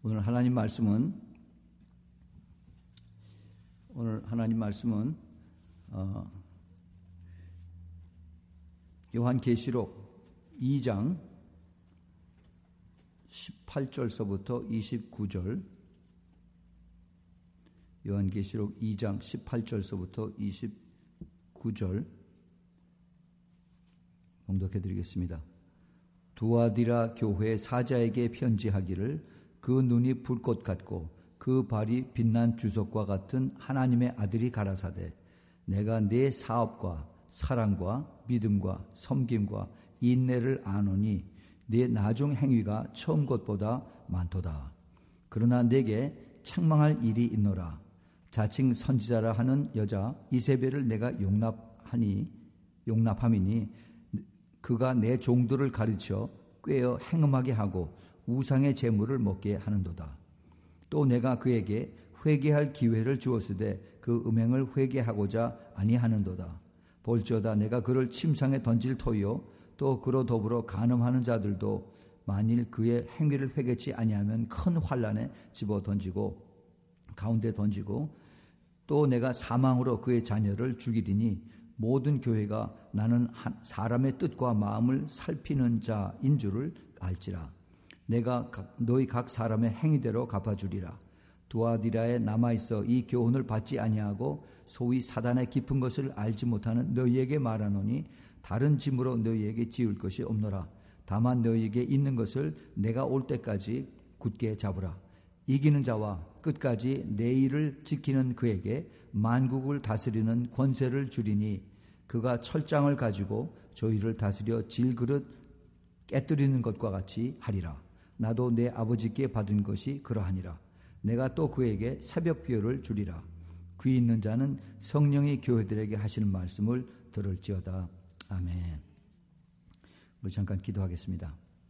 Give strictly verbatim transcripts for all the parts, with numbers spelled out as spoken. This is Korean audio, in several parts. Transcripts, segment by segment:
오늘 하나님 말씀은 오늘 하나님 말씀은 어, 요한계시록 이 장 십팔 절서부터 이십구 절, 요한계시록 이 장 십팔 절서부터 이십구 절 봉독해 드리겠습니다. 두아디라 교회 사자에게 편지하기를 그 눈이 불꽃 같고 그 발이 빛난 주석과 같은 하나님의 아들이 가라사대, 내가 네 사업과 사랑과 믿음과 섬김과 인내를 아노니 네 나중 행위가 처음 것보다 많도다. 그러나 내게 책망할 일이 있노라. 자칭 선지자라 하는 여자 이세벨을 내가 용납하니 용납함이니 그가 내 종들을 가르쳐 꾀어 행음하게 하고 우상의 제물을 먹게 하는도다. 또 내가 그에게 회개할 기회를 주었으되 그 음행을 회개하고자 아니하는도다. 볼지어다 내가 그를 침상에 던질 터이요 또 그로 더불어 간음하는 자들도 만일 그의 행위를 회개치 아니하면 큰 환난에 집어 던지고 가운데 던지고, 또 내가 사망으로 그의 자녀를 죽이리니 모든 교회가 나는 사람의 뜻과 마음을 살피는 자인 줄을 알지라. 내가 너희 각 사람의 행위대로 갚아주리라. 두아디라에 남아있어 이 교훈을 받지 아니하고 소위 사단의 깊은 것을 알지 못하는 너희에게 말하노니 다른 짐으로 너희에게 지을 것이 없노라. 다만 너희에게 있는 것을 내가 올 때까지 굳게 잡으라. 이기는 자와 끝까지 내 일을 지키는 그에게 만국을 다스리는 권세를 주리니 그가 철장을 가지고 저희를 다스려 질그릇 깨뜨리는 것과 같이 하리라. 나도 내 아버지께 받은 것이 그러하니라. 내가 또 그에게 새벽 비유를 주리라. 귀 있는 자는 성령이 교회들에게 하시는 말씀을 들을지어다. 아멘. 우리 잠깐 기도하겠습니다.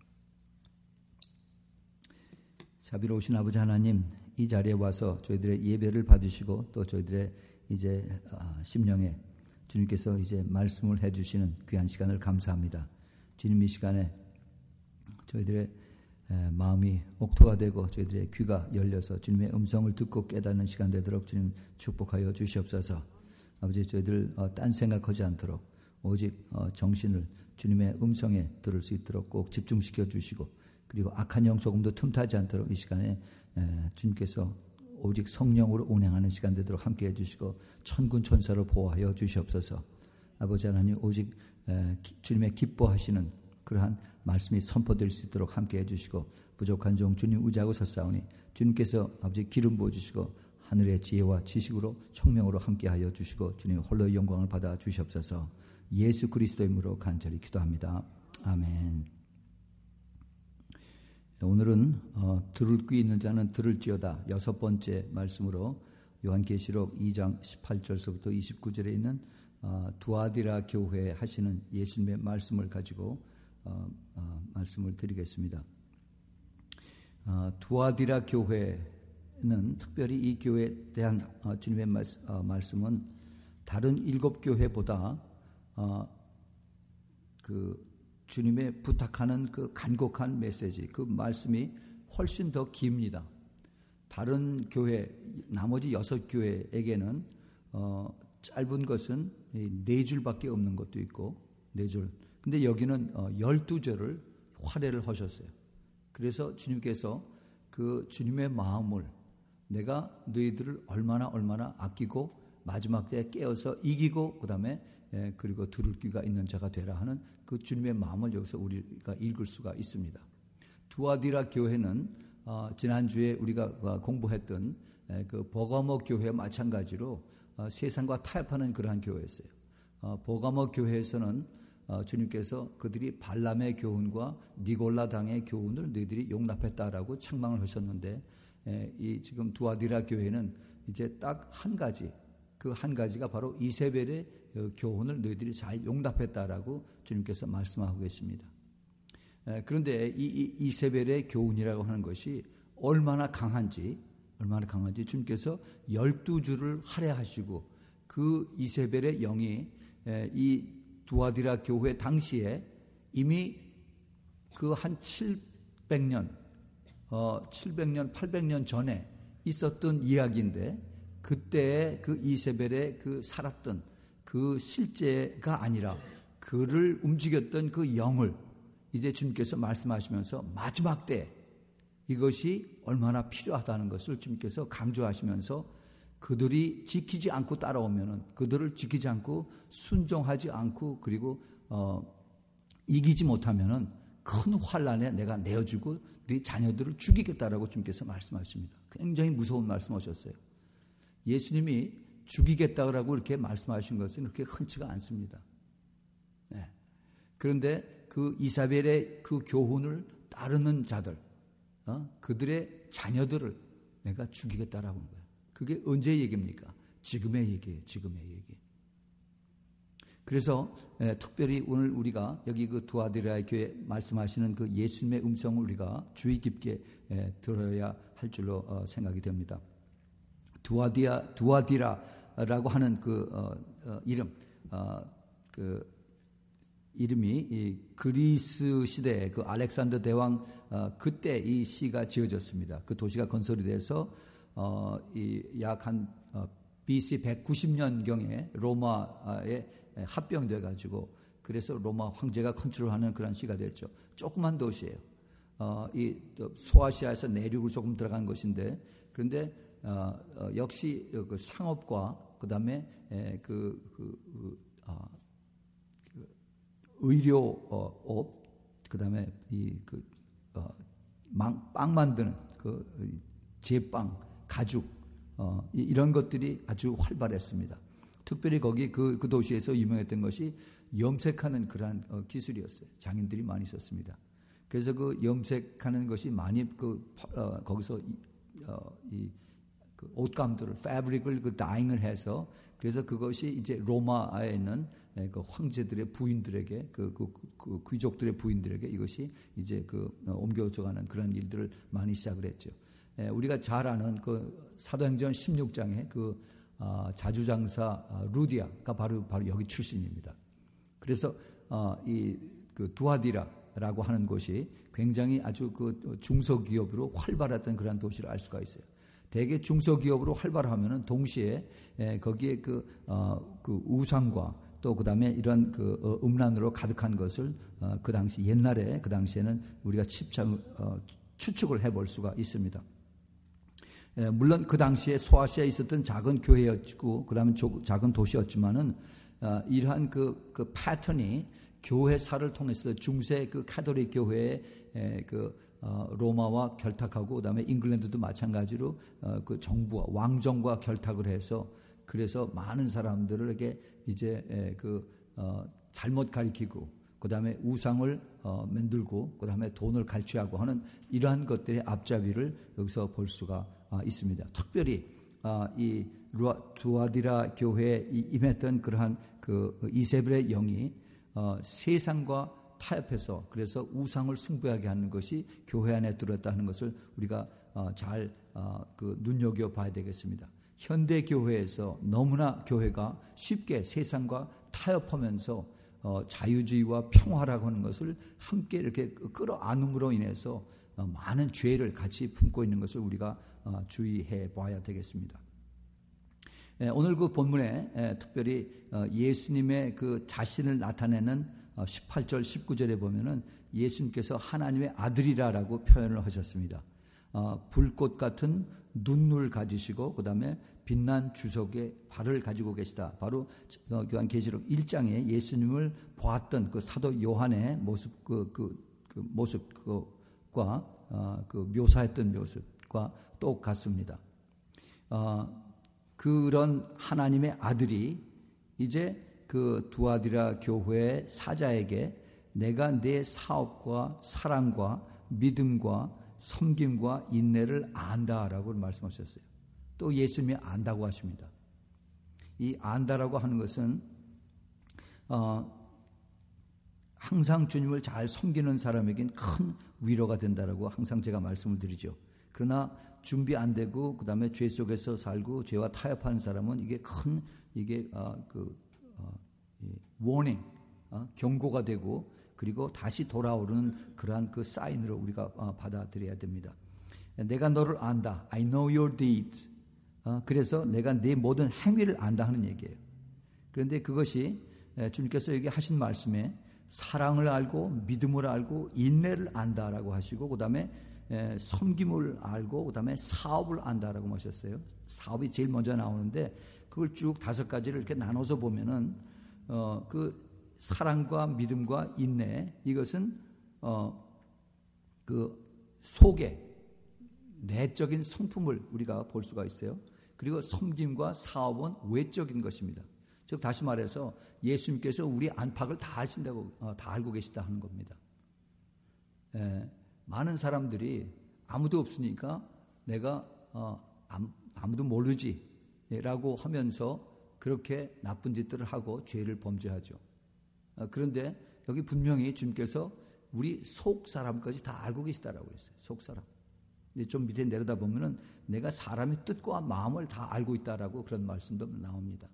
자비로우신 아버지 하나님, 이 자리에 와서 저희들의 예배를 받으시고 또 저희들의 이제 심령에 주님께서 이제 말씀을 해주시는 귀한 시간을 감사합니다. 주님, 이 시간에 저희들의 마음이 옥토가 되고 저희들의 귀가 열려서 주님의 음성을 듣고 깨닫는 시간 되도록 주님 축복하여 주시옵소서. 아버지, 저희들 딴 생각하지 않도록 오직 정신을 주님의 음성에 들을 수 있도록 꼭 집중시켜 주시고, 그리고 악한 영 조금도 틈타지 않도록 이 시간에 주님께서 오직 성령으로 운행하는 시간 되도록 함께해 주시고 천군 천사로 보호하여 주시옵소서. 아버지 하나님, 오직 주님의 기뻐하시는 그러한 말씀이 선포될 수 있도록 함께해 주시고, 부족한 종 주님 의지하고 섰사오니 주님께서 아버지 기름 부어주시고 하늘의 지혜와 지식으로 총명으로 함께하여 주시고 주님 홀로 영광을 받아 주시옵소서. 예수 그리스도의 이름으로 간절히 기도합니다. 아멘. 오늘은 어, 들을 귀 있는 자는 들을지어다 여섯 번째 말씀으로 요한계시록 이 장 십팔 절서부터 이십구 절에 있는 어, 두아디라 교회에 하시는 예수님의 말씀을 가지고 어, 어, 말씀을 드리겠습니다. 어, 두아디라 교회는 특별히 이 교회에 대한 어, 주님의 말씀, 어, 말씀은 다른 일곱 교회보다 어, 그 주님의 부탁하는 그 간곡한 메시지, 그 말씀이 훨씬 더 깁니다. 다른 교회, 나머지 여섯 교회에게는 어, 짧은 것은 네 줄밖에 없는 것도 있고, 네 줄. 근데 여기는 어, 열두 절을 활애를 하셨어요. 그래서 주님께서 그 주님의 마음을, 내가 너희들을 얼마나 얼마나 아끼고 마지막 때에 깨어서 이기고 그 다음에 예, 그리고 들을 귀가 있는 자가 되라 하는 그 주님의 마음을 여기서 우리가 읽을 수가 있습니다. 두아디라 교회는 어, 지난주에 우리가 공부했던 예, 그 버가모 교회와 마찬가지로 어, 세상과 타협하는 그러한 교회였어요. 어, 버가모 교회에서는 어, 주님께서 그들이 발람의 교훈과 니골라당의 교훈을 너희들이 용납했다라고 책망을 하셨는데, 예, 이 지금 두아디라 교회는 이제 딱 한 가지, 그 한 가지가 바로 이세벨의 교훈을 너희들이 잘 용납했다라고 주님께서 말씀하고 계십니다. 그런데 이, 이 이세벨의 교훈이라고 하는 것이 얼마나 강한지, 얼마나 강한지 주님께서 열두 줄을 할애하시고 그 이세벨의 영이 이 두아디라 교회 당시에 이미 그 한 칠백 년, 어, 칠백 년, 팔백 년 전에 있었던 이야기인데 그때의 그 이세벨의 그 살았던 그 실제가 아니라 그를 움직였던 그 영을 이제 주님께서 말씀하시면서 마지막 때 이것이 얼마나 필요하다는 것을 주님께서 강조하시면서 그들이 지키지 않고 따라오면은 그들을 지키지 않고 순종하지 않고 그리고 어, 이기지 못하면은 큰 환란에 내가 내어주고 네 자녀들을 죽이겠다라고 주님께서 말씀하십니다. 굉장히 무서운 말씀하셨어요. 예수님이 죽이겠다라고 이렇게 말씀하신 것은 그렇게 흔치가 않습니다. 네. 그런데 그 이사벨의 그 교훈을 따르는 자들, 어? 그들의 자녀들을 내가 죽이겠다라고 하는 거예요. 그게 언제 얘기입니까? 지금의 얘기예요. 지금의 얘기. 그래서 예, 특별히 오늘 우리가 여기 그 두아디라 교회 말씀하시는 그 예수님의 음성을 우리가 주의 깊게 예, 들어야 할 줄로 어, 생각이 됩니다. 두아디아 두아디라라고 하는 그 어, 어, 이름, 어, 그 이름이 이 그리스 시대 그 알렉산더 대왕 어, 그때 이 시가 지어졌습니다. 그 도시가 건설이 돼서 어, 이 약 한 어, 비씨 백구십 년경에 로마에 합병돼 가지고 그래서 로마 황제가 컨트롤하는 그런 시가 됐죠. 조그만 도시예요. 어, 이 소아시아에서 내륙으로 조금 들어간 것인데 그런데 어, 어, 역시 그 상업과 그다음에 에, 그, 그, 그, 어, 그 의료업 그다음에 이그 어, 빵 만드는 그 제빵 가죽 어, 이런 것들이 아주 활발했습니다. 특별히 거기 그, 그 도시에서 유명했던 것이 염색하는 그러한 어, 기술이었어요. 장인들이 많이 있었습니다. 그래서 그 염색하는 것이 많이 그 어, 거기서 이, 어, 이 그 옷감들을 패브릭을 그 다잉을 해서 그래서 그것이 이제 로마에 있는 그 황제들의 부인들에게 그, 그, 그 귀족들의 부인들에게 이것이 이제 그 어, 옮겨져가는 그런 일들을 많이 시작을 했죠. 예, 우리가 잘 아는 그 사도행전 십육 장에 그 어, 자주장사 어, 루디아가 바로 바로 여기 출신입니다. 그래서 어, 이 그 두아디라라고 하는 곳이 굉장히 아주 그 중소기업으로 활발했던 그런 도시를 알 수가 있어요. 대개 중소기업으로 활발하면은 동시에 예, 거기에 그, 어, 그 우상과 또 그다음에 이런 그 어, 음란으로 가득한 것을 어, 그 당시 옛날에 그 당시에는 우리가 집착 어, 추측을 해볼 수가 있습니다. 예, 물론 그 당시에 소아시아에 있었던 작은 교회였고 그다음에 조, 작은 도시였지만은 어, 이러한 그, 그 패턴이 교회사를 통해서 중세 그 카톨릭 교회의 에, 그 어, 로마와 결탁하고 그다음에 잉글랜드도 마찬가지로 어, 그 정부와 왕정과 결탁을 해서 그래서 많은 사람들에게 이제 에, 그 어, 잘못 가리키고 그다음에 우상을 어, 만들고 그다음에 돈을 갈취하고 하는 이러한 것들의 앞잡이를 여기서 볼 수가 아, 있습니다. 특별히 아, 이 두아디라 교회에 임했던 그러한 그 이세벨의 영이 어, 세상과 타협해서 그래서 우상을 숭배하게 하는 것이 교회 안에 들어왔다 하는 것을 우리가 어, 잘 어, 그 눈여겨 봐야 되겠습니다. 현대 교회에서 너무나 교회가 쉽게 세상과 타협하면서 어, 자유주의와 평화라고 하는 것을 함께 이렇게 끌어안음으로 인해서 어, 많은 죄를 같이 품고 있는 것을 우리가 어, 주의해 봐야 되겠습니다. 예, 오늘 그 본문에 예, 특별히 어, 예수님의 그 자신을 나타내는 어, 십팔 절 십구 절에 보면은 예수님께서 하나님의 아들이라라고 표현을 하셨습니다. 어, 불꽃 같은 눈을 가지시고 그 다음에 빛난 주석에 발을 가지고 계시다. 바로 어, 요한계시록 일 장에 예수님을 보았던 그 사도 요한의 모습 그, 그, 그 모습과 어, 그 묘사했던 모습과 똑같습니다. 어, 그런 하나님의 아들이 이제 그 두아디라 교회의 사자에게 내가 내 사업과 사랑과 믿음과 섬김과 인내를 안다라고 말씀하셨어요. 또 예수님이 안다고 하십니다. 이 안다라고 하는 것은 어, 항상 주님을 잘 섬기는 사람에겐 큰 위로가 된다라고 항상 제가 말씀을 드리죠. 그러나 준비 안 되고 그다음에 죄 속에서 살고 죄와 타협하는 사람은 이게 큰 이게 어, 그 어, 워닝 어, 경고가 되고 그리고 다시 돌아오는 그러한 그 사인으로 우리가 어, 받아들여야 됩니다. 내가 너를 안다. I know your deeds. 어, 그래서 내가 네 모든 행위를 안다 하는 얘기예요. 그런데 그것이 주님께서 여기 하신 말씀에 사랑을 알고 믿음을 알고 인내를 안다라고 하시고 그 다음에 섬김을 알고 그 다음에 사업을 안다라고 하셨어요. 사업이 제일 먼저 나오는데 그걸 쭉 다섯 가지를 이렇게 나눠서 보면은 어, 그 사랑과 믿음과 인내 이것은 어, 그 속에 내적인 성품을 우리가 볼 수가 있어요. 그리고 섬김과 사업은 외적인 것입니다. 즉 다시 말해서 예수님께서 우리 안팎을 다 아신다고 어, 다 알고 계시다 하는 겁니다. 에, 많은 사람들이 아무도 없으니까 내가 어, 아무, 아무도 모르지라고 하면서 그렇게 나쁜 짓들을 하고 죄를 범죄하죠. 어, 그런데 여기 분명히 주님께서 우리 속 사람까지 다 알고 계시다라고 했어요. 속 사람. 좀 밑에 내려다 보면은 내가 사람의 뜻과 마음을 다 알고 있다라고 그런 말씀도 나옵니다.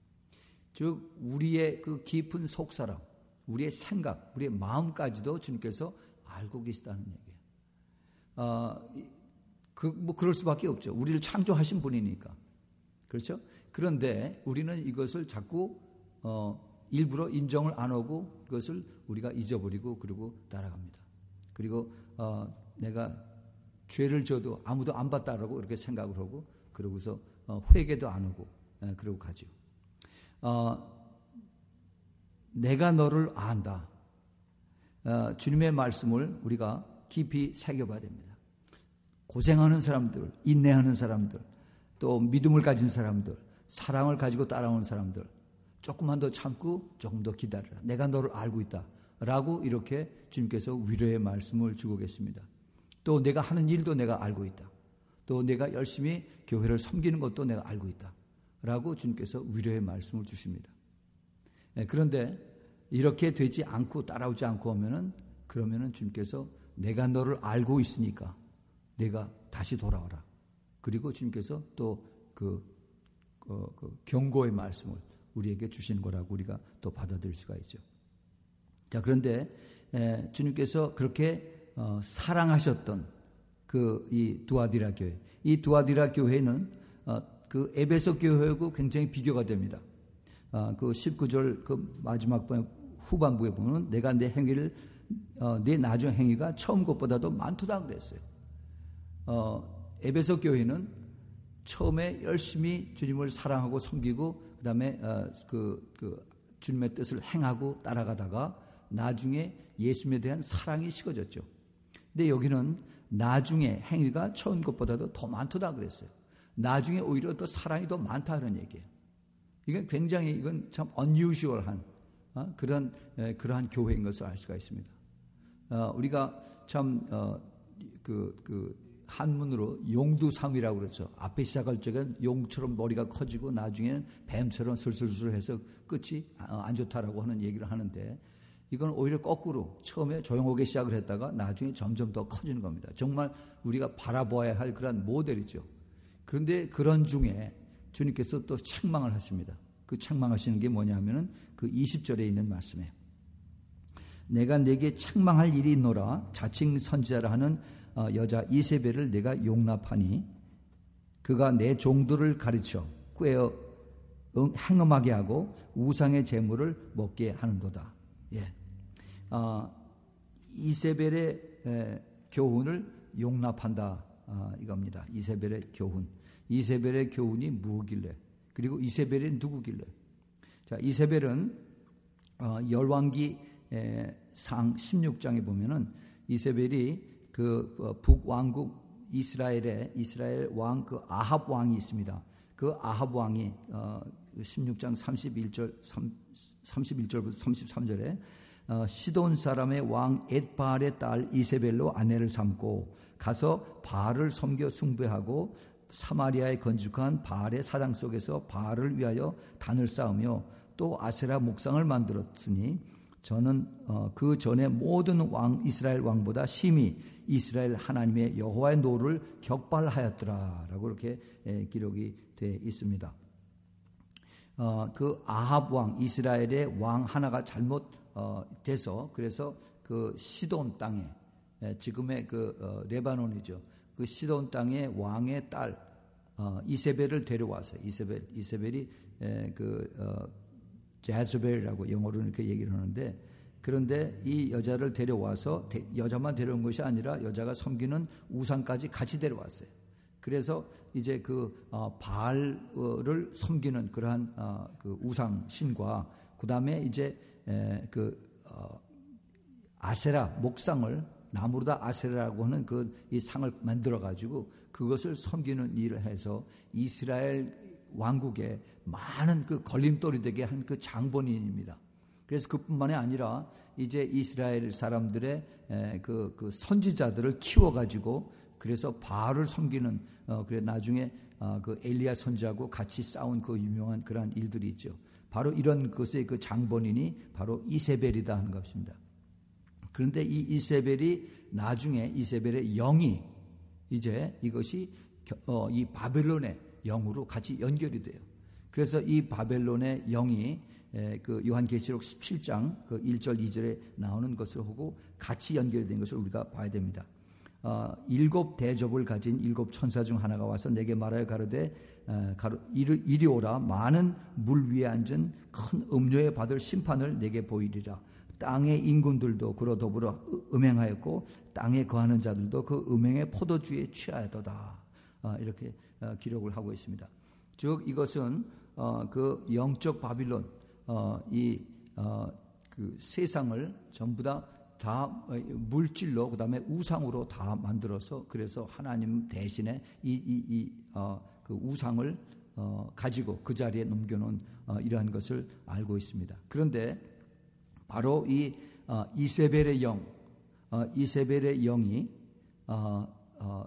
즉 우리의 그 깊은 속 사람, 우리의 생각, 우리의 마음까지도 주님께서 알고 계시다는 얘기예요. 어, 그, 뭐 그럴 수밖에 없죠. 우리를 창조하신 분이니까. 그렇죠? 그런데 우리는 이것을 자꾸 어, 일부러 인정을 안 하고 그것을 우리가 잊어버리고 그리고 따라갑니다. 그리고 어, 내가 죄를 져도 아무도 안 봤다라고 이렇게 생각을 하고 그러고서 어, 회개도 안 하고 에, 그러고 가죠. 어, 내가 너를 안다. 어, 주님의 말씀을 우리가 깊이 새겨봐야 됩니다. 고생하는 사람들, 인내하는 사람들, 또 믿음을 가진 사람들, 사랑을 가지고 따라오는 사람들, 조금만 더 참고 조금 더 기다려라. 내가 너를 알고 있다. 라고 이렇게 주님께서 위로의 말씀을 주고 계십니다. 또 내가 하는 일도 내가 알고 있다. 또 내가 열심히 교회를 섬기는 것도 내가 알고 있다. 라고 주님께서 위로의 말씀을 주십니다. 네, 그런데 이렇게 되지 않고 따라오지 않고 하면은 그러면은 주님께서 내가 너를 알고 있으니까 내가 다시 돌아와라. 그리고 주님께서 또 그 그, 그 경고의 말씀을 우리에게 주시는 거라고 우리가 또 받아들일 수가 있죠. 자, 그런데 에, 주님께서 그렇게 어, 사랑하셨던 그 이 두아디라 교회, 이 두아디라 교회는 어, 그 에베소 교회하고 굉장히 비교가 됩니다. 어, 그 십구 절 그 마지막 후반부에 보면 내가 내 행위를 어, 내 나중 행위가 처음 것보다도 많도다 그랬어요. 어, 에베소 교회는 처음에 열심히 주님을 사랑하고 섬기고 그 다음에 어, 그, 그 주님의 뜻을 행하고 따라가다가 나중에 예수님에 대한 사랑이 식어졌죠. 근데 여기는 나중에 행위가 처음 것보다도 더 많도다 그랬어요. 나중에 오히려 더 사랑이 더 많다 그런 얘기예요. 이건 굉장히 이건 참 unusual한 어, 그런 에, 그러한 교회인 것을 알 수가 있습니다. 어, 우리가 참 어, 그, 그 한문으로 용두삼이라고 그러죠. 앞에 시작할 적엔 용처럼 머리가 커지고 나중에는 뱀처럼 슬슬슬해서 끝이 안 좋다라고 하는 얘기를 하는데 이건 오히려 거꾸로 처음에 조용하게 시작을 했다가 나중에 점점 더 커지는 겁니다. 정말 우리가 바라보아야 할 그런 모델이죠. 그런데 그런 중에 주님께서 또 책망을 하십니다. 그 책망하시는 게 뭐냐면은 그 이십 절에 있는 말씀이에요. 내가 내게 책망할 일이 있노라. 자칭 선지자라 하는 여자 이세벨을 내가 용납하니 그가 내 종들을 가르쳐 꾀어 행음하게 하고 우상의 제물을 먹게 하는도다. 예, 어, 이세벨의 에, 교훈을 용납한다 어, 이겁니다. 이세벨의 교훈. 이세벨의 교훈이 무엇길래? 그리고 이세벨이 누구길래? 자, 이세벨은 어, 열왕기 에, 상 십육 장에 보면은 이세벨이 그 어, 북왕국 이스라엘의 이스라엘 왕 그 아합 왕이 있습니다. 그 아합 왕이 어, 십육 장 삼십일 절 삼십일 절부터 삼십삼 절에 어, 시돈 사람의 왕 엣바알의 딸 이세벨로 아내를 삼고 가서 바알을 섬겨 숭배하고 사마리아에 건축한 바알의 사당 속에서 바알을 위하여 단을 쌓으며 또 아세라 목상을 만들었으니 저는 어, 그 전에 모든 왕 이스라엘 왕보다 심히 이스라엘 하나님의 여호와의 노를 격발하였더라라고 이렇게 에, 기록이 되어 있습니다. 어, 그 아합 왕 이스라엘의 왕 하나가 잘못 어, 돼서 그래서 그 시돈 땅에 에, 지금의 그 어, 레바논이죠. 그 그 시돈 땅의 왕의 딸 어, 이세벨을 데려와서 이세벨 이세벨이 에, 그 어, 제즈벨이라고 영어로는 이렇게 얘기를 하는데, 그런데 이 여자를 데려와서 데, 여자만 데려온 것이 아니라 여자가 섬기는 우상까지 같이 데려왔어요. 그래서 이제 그 어, 바알을 섬기는 그러한 어, 그 우상 신과 그 다음에 이제 에, 그 어, 아세라 목상을 나무로 다 아세라라고 하는 그 이 상을 만들어 가지고 그것을 섬기는 일을 해서 이스라엘 왕국에 많은 그 걸림돌이 되게 한 그 장본인입니다. 그래서 그뿐만이 아니라 이제 이스라엘 사람들의 그, 그 선지자들을 키워 가지고 그래서 바알을 섬기는 어 그래 나중에 어, 그 엘리야 선지자하고 같이 싸운 그 유명한 그러한 일들이 있죠. 바로 이런 것의 그 장본인이 바로 이세벨이다 하는 것입니다. 그런데 이 이세벨이 나중에 이세벨의 영이 이제 이것이 어, 이 바벨론의 영으로 같이 연결이 돼요. 그래서 이 바벨론의 영이 에, 그 요한계시록 십칠 장 그 일 절 이 절에 나오는 것을 하고 같이 연결된 것을 우리가 봐야 됩니다. 어, 일곱 대접을 가진 일곱 천사 중 하나가 와서 내게 말하여 가로되 어, 가로, 이리, 이리 오라. 많은 물 위에 앉은 큰 음료에 받을 심판을 내게 보이리라. 땅의 인군들도 그로 더불어 음행하였고 땅에 거하는 자들도 그 음행의 포도주에 취하였도다. 어, 이렇게 어, 기록을 하고 있습니다. 즉 이것은 어, 그 영적 바빌론 어, 이 어, 그 세상을 전부 다 다 물질로 그다음에 우상으로 다 만들어서 그래서 하나님 대신에 이 이 이 어, 그 우상을 어, 가지고 그 자리에 넘겨놓은 어, 이러한 것을 알고 있습니다. 그런데 바로 이 어, 이세벨의 영, 어, 이세벨의 영이 어, 어,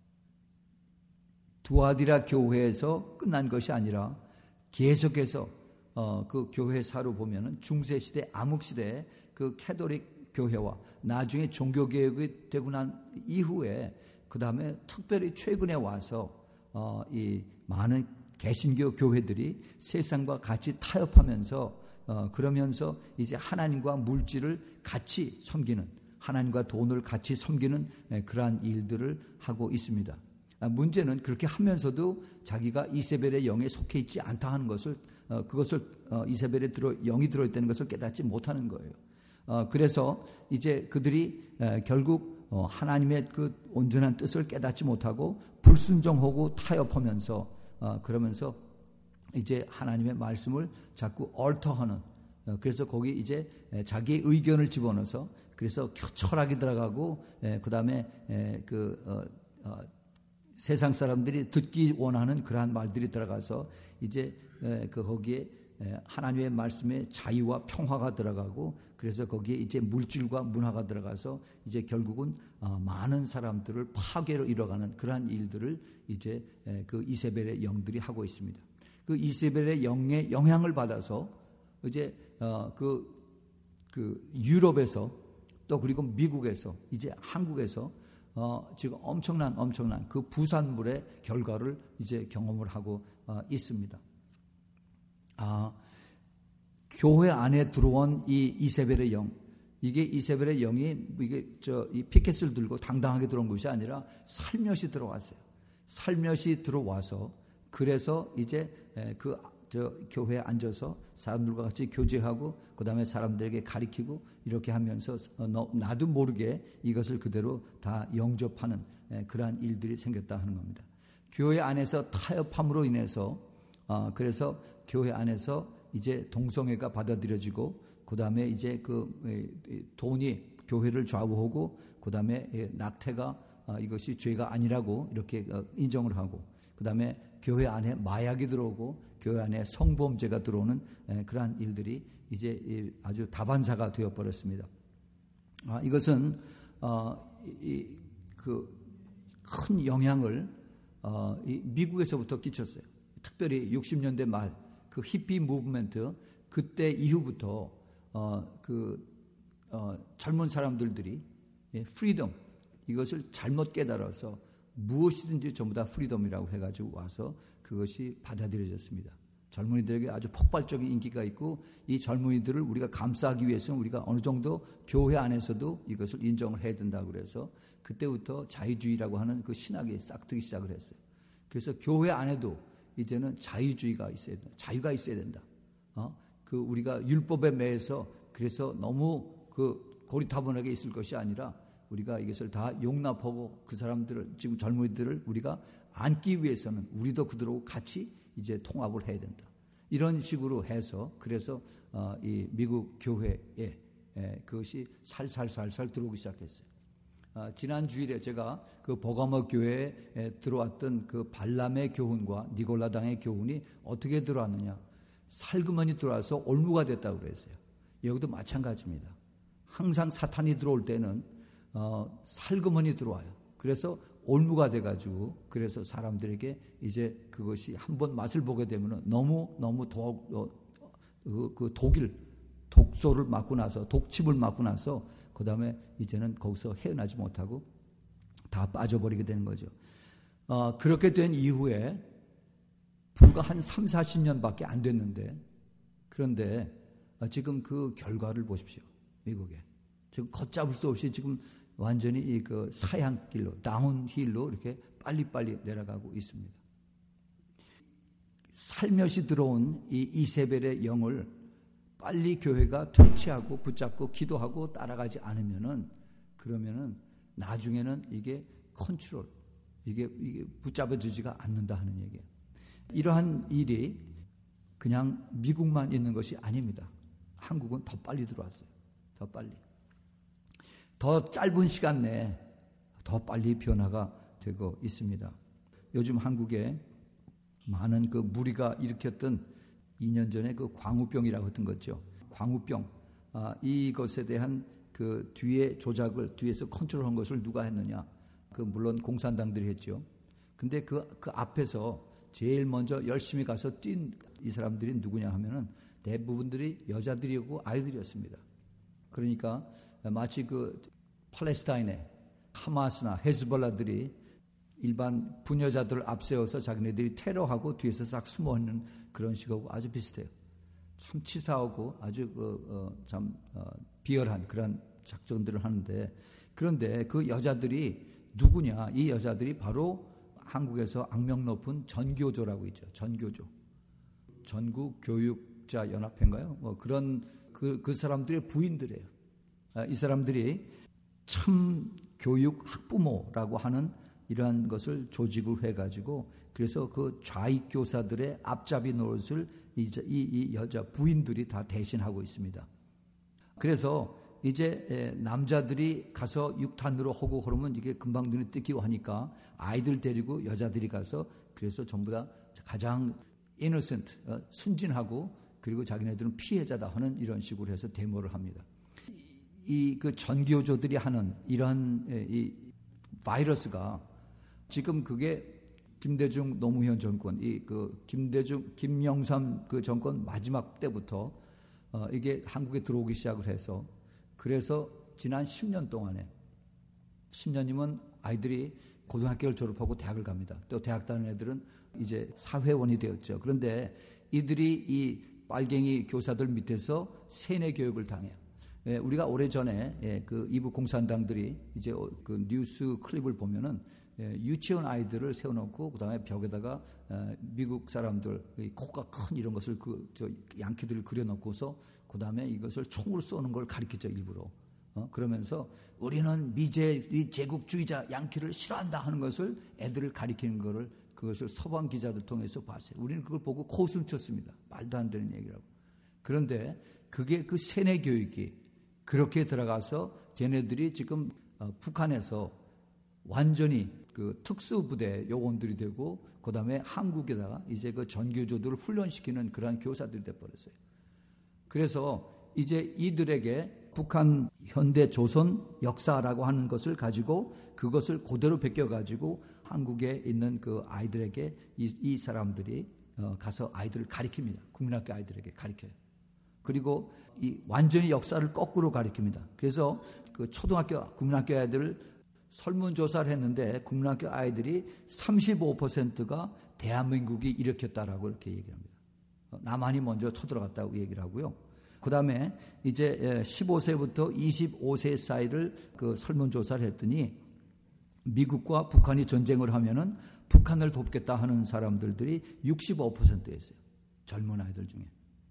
두아디라 교회에서 끝난 것이 아니라 계속해서 어, 그 교회사로 보면은 중세 시대, 암흑 시대에 그 캐톨릭 교회와 나중에 종교개혁이 되고 난 이후에 그 다음에 특별히 최근에 와서 어, 이 많은 개신교 교회들이 세상과 같이 타협하면서 어, 그러면서 이제 하나님과 물질을 같이 섬기는, 하나님과 돈을 같이 섬기는 예, 그러한 일들을 하고 있습니다. 아, 문제는 그렇게 하면서도 자기가 이세벨의 영에 속해 있지 않다 하는 것을 어, 그것을 어, 이세벨에 들어 영이 들어있다는 것을 깨닫지 못하는 거예요. 어, 그래서 이제 그들이 에, 결국 어, 하나님의 그 온전한 뜻을 깨닫지 못하고 불순종하고 타협하면서 어, 그러면서 이제 하나님의 말씀을 자꾸 얼터하는 어, 그래서 거기 이제 에, 자기의 의견을 집어넣어서 그래서 철학이 들어가고 그 다음에 그 어, 어, 세상 사람들이 듣기 원하는 그러한 말들이 들어가서 이제 에, 그 거기에 에, 하나님의 말씀에 자유와 평화가 들어가고 그래서 거기에 이제 물질과 문화가 들어가서 이제 결국은 어, 많은 사람들을 파괴로 이뤄가는 그러한 일들을 이제 에, 그 이세벨의 영들이 하고 있습니다. 그 이세벨의 영의 영향을 받아서 이제 어, 그, 그 유럽에서 또 그리고 미국에서 이제 한국에서 어, 지금 엄청난 엄청난 그 부산물의 결과를 이제 경험을 하고 어, 있습니다. 아, 교회 안에 들어온 이 이세벨의 영, 이게 이세벨의 영이 이게 저 이 피켓을 들고 당당하게 들어온 것이 아니라 살며시 들어왔어요. 살며시 들어와서 그래서 이제 그 저 교회에 앉아서 사람들과 같이 교제하고 그 다음에 사람들에게 가리키고 이렇게 하면서 나도 모르게 이것을 그대로 다 영접하는 그러한 일들이 생겼다 하는 겁니다. 교회 안에서 타협함으로 인해서 그래서 교회 안에서 이제 동성애가 받아들여지고 그 다음에 이제 그 돈이 교회를 좌우하고 그 다음에 낙태가 이것이 죄가 아니라고 이렇게 인정을 하고 그 다음에 교회 안에 마약이 들어오고 교회 안에 성범죄가 들어오는 그러한 일들이 이제 아주 다반사가 되어버렸습니다. 아, 이것은 어, 그 큰 영향을 어, 이 미국에서부터 끼쳤어요. 특별히 육십 년대 말 그 히피 무브먼트 그때 이후부터 어, 그 어, 젊은 사람들들이 예, 프리덤 이것을 잘못 깨달아서 무엇이든지 전부 다 프리덤이라고 해가지고 와서 그것이 받아들여졌습니다. 젊은이들에게 아주 폭발적인 인기가 있고 이 젊은이들을 우리가 감싸기 위해서는 우리가 어느 정도 교회 안에서도 이것을 인정을 해야 된다고 그래서 그때부터 자유주의라고 하는 그 신학이 싹트기 시작을 했어요. 그래서 교회 안에도 이제는 자유주의가 있어야 된다. 자유가 있어야 된다. 어? 그 우리가 율법에 매여서 그래서 너무 그 고리타분하게 있을 것이 아니라 우리가 이것을 다 용납하고 그 사람들을 지금 젊은이들을 우리가 안기 위해서는 우리도 그들하고 같이 이제 통합을 해야 된다. 이런 식으로 해서 그래서 어, 이 미국 교회에 에, 그것이 살살살살 들어오기 시작했어요. 어, 지난 주일에 제가 그 버가모 교회에 들어왔던 그 발람의 교훈과 니골라당의 교훈이 어떻게 들어왔느냐? 살그머니 들어와서 올무가 됐다고 그랬어요. 여기도 마찬가지입니다. 항상 사탄이 들어올 때는 어, 살그머니 들어와요. 그래서 올무가 돼가지고 그래서 사람들에게 이제 그것이 한번 맛을 보게 되면 너무 너무 독, 어, 그, 그 독일 독소를 맞고 나서 독침을 맞고 나서 그 다음에 이제는 거기서 헤어나지 못하고 다 빠져버리게 되는 거죠. 어, 그렇게 된 이후에 불과 한 삼사십 년밖에 안 됐는데 그런데 지금 그 결과를 보십시오. 미국에 지금 걷잡을 수 없이 지금 완전히 이 그 사향길로 다운힐로 이렇게 빨리빨리 내려가고 있습니다. 살며시 들어온 이 이세벨의 영을 빨리 교회가 퇴치하고 붙잡고 기도하고 따라가지 않으면은 그러면은 나중에는 이게 컨트롤 이게 이게 붙잡아주지가 않는다 하는 얘기예요. 이러한 일이 그냥 미국만 있는 것이 아닙니다. 한국은 더 빨리 들어왔어요. 더 빨리. 더 짧은 시간 내에 더 빨리 변화가 되고 있습니다. 요즘 한국에 많은 그 무리가 일으켰던 이 년 전에 그 광우병이라고 했던 거죠. 광우병. 아, 이것에 대한 그 뒤에 조작을, 뒤에서 컨트롤한 것을 누가 했느냐. 그 물론 공산당들이 했죠. 근데 그, 그 앞에서 제일 먼저 열심히 가서 뛴 이 사람들이 누구냐 하면은 대부분들이 여자들이고 아이들이었습니다. 그러니까 마치 그 팔레스타인의 하마스나 헤즈볼라들이 일반 부녀자들을 앞세워서 자기네들이 테러하고 뒤에서 싹 숨어있는 그런 식하고 아주 비슷해요. 참 치사하고 아주 그, 어, 참 어, 비열한 그런 작전들을 하는데 그런데 그 여자들이 누구냐? 이 여자들이 바로 한국에서 악명 높은 전교조라고 있죠. 전교조. 전국교육자 연합회인가요? 뭐 그런 그, 그 사람들의 부인들이에요. 아, 이 사람들이 참 교육 학부모라고 하는 이러한 것을 조직을 해가지고 그래서 그 좌익 교사들의 앞잡이 노릇을 이, 이, 이 여자 부인들이 다 대신하고 있습니다. 그래서 이제 남자들이 가서 육탄으로 하고 그러면 이게 금방 눈에 띄기고 하니까 아이들 데리고 여자들이 가서 그래서 전부 다 가장 innocent, 순진하고 그리고 자기네들은 피해자다 하는 이런 식으로 해서 데모를 합니다. 이 그 전교조들이 하는 이런 이 바이러스가 지금 그게 김대중 노무현 정권, 이 그 김대중 김영삼 그 정권 마지막 때부터 어 이게 한국에 들어오기 시작을 해서 그래서 지난 십 년 동안에 십 년이면 아이들이 고등학교를 졸업하고 대학을 갑니다. 또 대학 다니는 애들은 이제 사회원이 되었죠. 그런데 이들이 이 빨갱이 교사들 밑에서 세뇌 교육을 당해요. 예, 우리가 오래전에 예, 그 이부 공산당들이 이제 그 뉴스 클립을 보면은 예, 유치원 아이들을 세워놓고 그 다음에 벽에다가 어, 미국 사람들 코가 큰 이런 것을 그 저 양키들을 그려놓고서 그 다음에 이것을 총으로 쏘는 걸 가리키죠 일부러. 어? 그러면서 우리는 미제 제국주의자 양키를 싫어한다 하는 것을 애들을 가리키는 거를 그것을 서방 기자들 통해서 봤어요. 우리는 그걸 보고 코웃음 쳤습니다. 말도 안 되는 얘기라고. 그런데 그게 그 세뇌 교육이 그렇게 들어가서 걔네들이 지금 어, 북한에서 완전히 그 특수부대 요원들이 되고 그 다음에 한국에다가 이제 그 전교조들을 훈련시키는 그러한 교사들이 돼버렸어요. 그래서 이제 이들에게 북한 현대 조선 역사라고 하는 것을 가지고 그것을 그대로 베껴가지고 한국에 있는 그 아이들에게 이, 이 사람들이 어, 가서 아이들을 가리킵니다. 국민학교 아이들에게 가리켜요. 그리고 이 완전히 역사를 거꾸로 가리킵니다. 그래서 그 초등학교 국민학교 아이들을 설문조사를 했는데 국민학교 아이들이 삼십오 퍼센트가 대한민국이 일으켰다라고 이렇게 얘기합니다. 남한이 먼저 쳐들어갔다고 얘기를 하고요. 그 다음에 이제 십오 세부터 이십오 세 사이를 그 설문조사를 했더니 미국과 북한이 전쟁을 하면은 북한을 돕겠다 하는 사람들이 육십오 퍼센트였어요. 젊은 아이들 중에.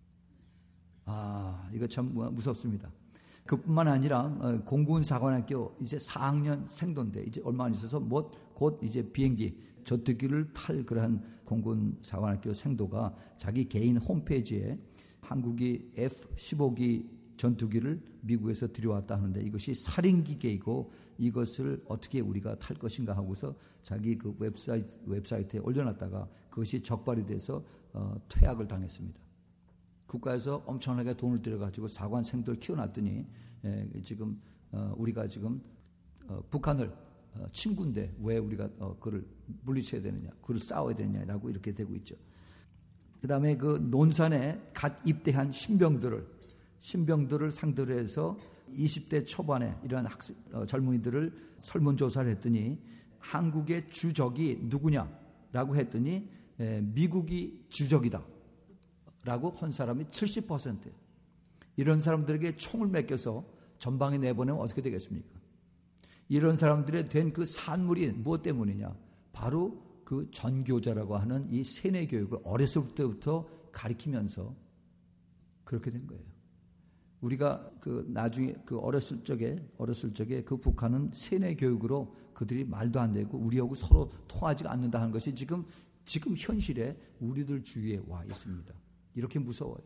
아, 이거 참 무섭습니다. 그뿐만 아니라 공군사관학교 이제 사 학년 생도인데 이제 얼마 안 있어서 뭐 곧 이제 비행기 전투기를 탈 그러한 공군사관학교 생도가 자기 개인 홈페이지에 한국이 에프 십오 기 전투기를 미국에서 들여왔다 하는데 이것이 살인기계이고 이것을 어떻게 우리가 탈 것인가 하고서 자기 그 웹사이트, 웹사이트에 올려놨다가 그것이 적발이 돼서 어, 퇴학을 당했습니다. 국가에서 엄청나게 돈을 들여가지고 사관생들 키워놨더니 에, 지금 어, 우리가 지금 어, 북한을 어, 친구인데 왜 우리가 어, 그를 물리쳐야 되느냐, 그를 싸워야 되느냐라고 이렇게 되고 있죠. 그 다음에 그 논산에 갓 입대한 신병들을 신병들을 상대로 해서 이십 대 초반에 이러한 학생, 어, 젊은이들을 설문조사를 했더니 한국의 주적이 누구냐라고 했더니 에, 미국이 주적이다 라고 한 사람이 칠십 퍼센트예요. 이런 사람들에게 총을 맡겨서 전방에 내보내면 어떻게 되겠습니까? 이런 사람들의 된 그 산물이 무엇 때문이냐? 바로 그 전교자라고 하는 이 세뇌 교육을 어렸을 때부터 가르치면서 그렇게 된 거예요. 우리가 그 나중에 그 어렸을 적에 어렸을 적에 그 북한은 세뇌 교육으로 그들이 말도 안 되고 우리하고 서로 통하지 않는다 하는 것이 지금 지금 현실에 우리들 주위에 와 있습니다. 이렇게 무서워요.